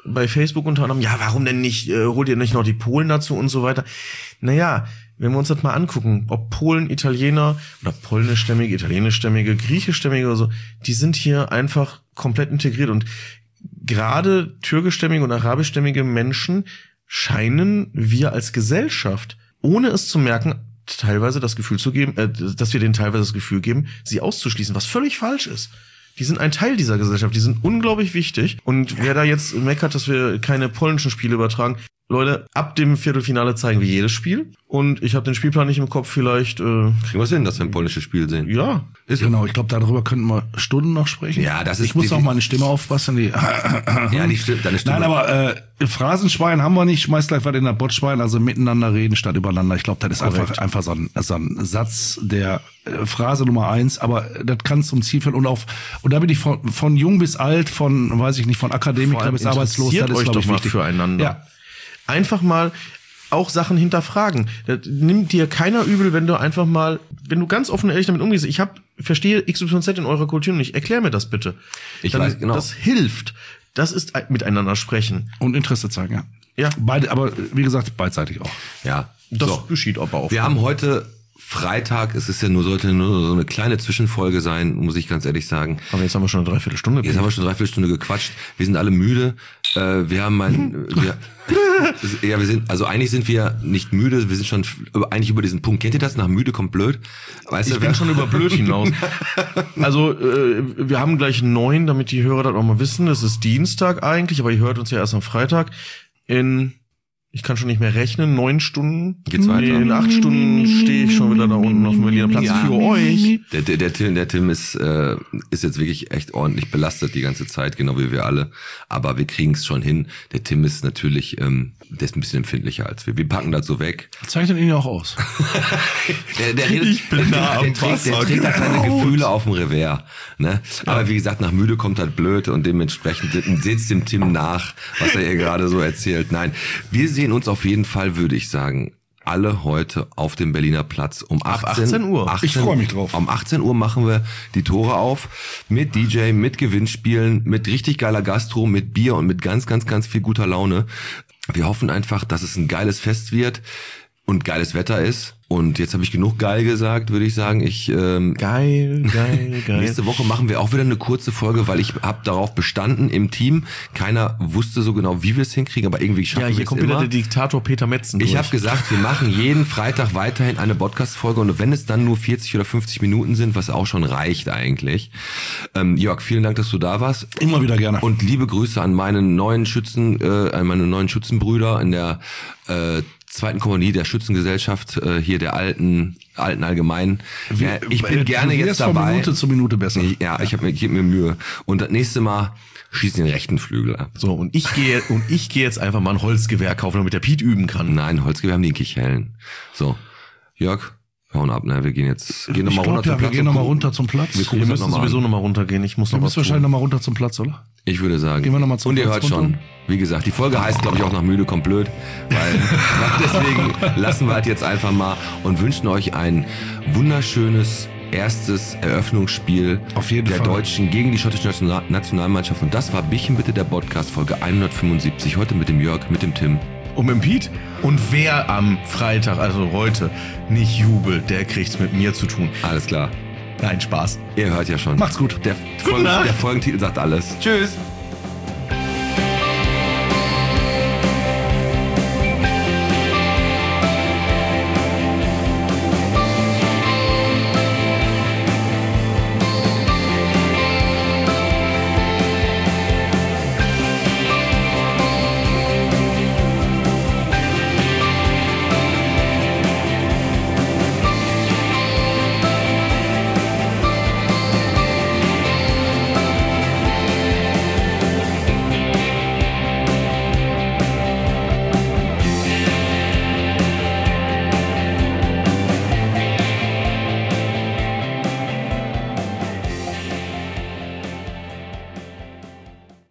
bei Facebook unter anderem, ja, warum denn nicht, äh, holt ihr nicht noch die Polen dazu und so weiter. Naja, wenn wir uns das mal angucken, ob Polen, Italiener oder polnischstämmige, italienischstämmige, griechischstämmige oder so, die sind hier einfach komplett integriert und gerade türkischstämmige und arabischstämmige Menschen scheinen wir als Gesellschaft, ohne es zu merken, teilweise das Gefühl zu geben, äh, dass wir denen teilweise das Gefühl geben, sie auszuschließen, was völlig falsch ist. Die sind ein Teil dieser Gesellschaft, die sind unglaublich wichtig. Und wer da jetzt meckert, dass wir keine polnischen Spiele übertragen, Leute, ab dem Viertelfinale zeigen wir jedes Spiel. Und ich habe den Spielplan nicht im Kopf, vielleicht... Äh, Kriegen wir es hin, dass wir ein polnisches Spiel sehen? Ja. Ist genau, ich glaube, darüber könnten wir Stunden noch sprechen. Ja, das ist... Ich muss auch meine Stimme aufpassen. Die ja, die Stimme, deine Stimme. Nein, aber äh, Phrasenschwein haben wir nicht. Schmeiß gleich was in der Botschwein. Also miteinander reden statt übereinander. Ich glaube, das ist Korrekt. einfach einfach so ein, so ein Satz der äh, Phrase Nummer eins. Aber das kann zum Ziel führen. Und auf und da bin ich von von jung bis alt, von weiß ich nicht, von Akademiker bis arbeitslos. Das ist, glaub doch ich, mal wichtig. füreinander. Ja. Einfach mal auch Sachen hinterfragen. Das nimmt dir keiner übel, wenn du einfach mal, wenn du ganz offen und ehrlich damit umgehst. Ich hab, verstehe X Y Z in eurer Kultur nicht. Erklär mir das bitte. Ich Dann, weiß, genau. Das hilft. Das ist miteinander sprechen. Und Interesse zeigen, ja. Ja. Beide, aber wie gesagt, beidseitig auch. Ja. Das So. geschieht aber auch. Wir haben heute Freitag, es ist ja nur, sollte nur so eine kleine Zwischenfolge sein, muss ich ganz ehrlich sagen. Aber jetzt haben wir schon eine Dreiviertelstunde. Jetzt haben wir schon eine Dreiviertelstunde gequatscht. Wir sind alle müde. Äh, wir haben ein, wir, ja, wir sind, also eigentlich sind wir nicht müde. Wir sind schon über, eigentlich über diesen Punkt. Kennt ihr das? Nach müde kommt blöd. Weißt Ich du, bin wer- schon über blöd hinaus. Also, äh, wir haben gleich neun, damit die Hörer das auch mal wissen. Es ist Dienstag eigentlich, aber ihr hört uns ja erst am Freitag. In, ich kann schon nicht mehr rechnen, neun Stunden. Geht's weiter? Nee, in acht Stunden stehe ich schon wieder da unten auf dem Berliner Platz Ja. für euch. Der, der, der Tim, der Tim ist, äh, ist jetzt wirklich echt ordentlich belastet die ganze Zeit, genau wie wir alle. Aber wir kriegen es schon hin. Der Tim ist natürlich, ähm, der ist ein bisschen empfindlicher als wir. Wir packen das so weg. Zeichnet ihn ja auch aus. Der, der, redet, Ich bin der, nah der, am trägt, der Wasser trägt da keine gebaut. Gefühle auf dem Revers. Ne? Aber wie gesagt, nach müde kommt halt blöd und dementsprechend seht's dem Tim nach, was er ihr gerade so erzählt. Nein, wir sehen uns auf jeden Fall, würde ich sagen, alle heute auf dem Berliner Platz um achtzehn, achtzehn Uhr. Ich freu mich drauf. Um achtzehn Uhr machen wir die Tore auf mit D J, mit Gewinnspielen, mit richtig geiler Gastro, mit Bier und mit ganz, ganz, ganz viel guter Laune. Wir hoffen einfach, dass es ein geiles Fest wird und geiles Wetter ist. Und jetzt habe ich genug geil gesagt, würde ich sagen. Ich ähm, Geil, geil, geil. Nächste Woche machen wir auch wieder eine kurze Folge, weil ich habe darauf bestanden im Team. Keiner wusste so genau, wie wir es hinkriegen, aber irgendwie schaffen Ja, wir hier es kommt wieder immer. der Diktator Peter Metzen Ich durch. habe gesagt, wir machen jeden Freitag weiterhin eine Podcast-Folge und wenn es dann nur vierzig oder fünfzig Minuten sind, was auch schon reicht eigentlich. Ähm, Jörg, vielen Dank, dass du da warst. Immer wieder gerne. Und liebe Grüße an meinen neuen Schützen, äh, an meine neuen Schützenbrüder in der äh, zweiten Kompanie der Schützengesellschaft, äh, hier der alten, alten Allgemeinen. Ja, ich bin Du gerne wirst jetzt von dabei. Minute zu Minute besser. Ja, ich habe mir, ich geb mir Mühe. Und das nächste Mal schießen den rechten Flügel ab. So, und ich gehe und ich gehe jetzt einfach mal ein Holzgewehr kaufen, damit der Piet üben kann. Nein, Holzgewehr haben die in Kichellen. So, Jörg, wir hauen ab, ne? Wir gehen jetzt, gehen Ich nochmal glaub, runter zum ja, wir Platz. gehen und nochmal gucken. runter zum Platz. Wir Wir gucken uns das müssen nochmal sowieso an. nochmal runtergehen. Ich muss Wir noch was müssen wahrscheinlich tun. nochmal runter zum Platz, oder? Ich würde sagen. Gehen wir noch mal zum Und ihr Platz hört schon, runter? wie gesagt, die Folge heißt, glaube ich, auch nach müde kommt blöd, weil deswegen lassen wir halt jetzt einfach mal und wünschen euch ein wunderschönes erstes Eröffnungsspiel Auf jeden der Fall. Deutschen gegen die schottische National- Nationalmannschaft. Und das war Bichen bitte der Podcast Folge hundertfünfundsiebzig. Heute mit dem Jörg, mit dem Tim. Und mit dem Piet. Und wer am Freitag, also heute, nicht jubelt, der kriegt's mit mir zu tun. Alles klar. Nein, Spaß. Ihr hört ja schon. Macht's gut. Der, Folgen, Nacht. der Folgentitel sagt alles. Tschüss.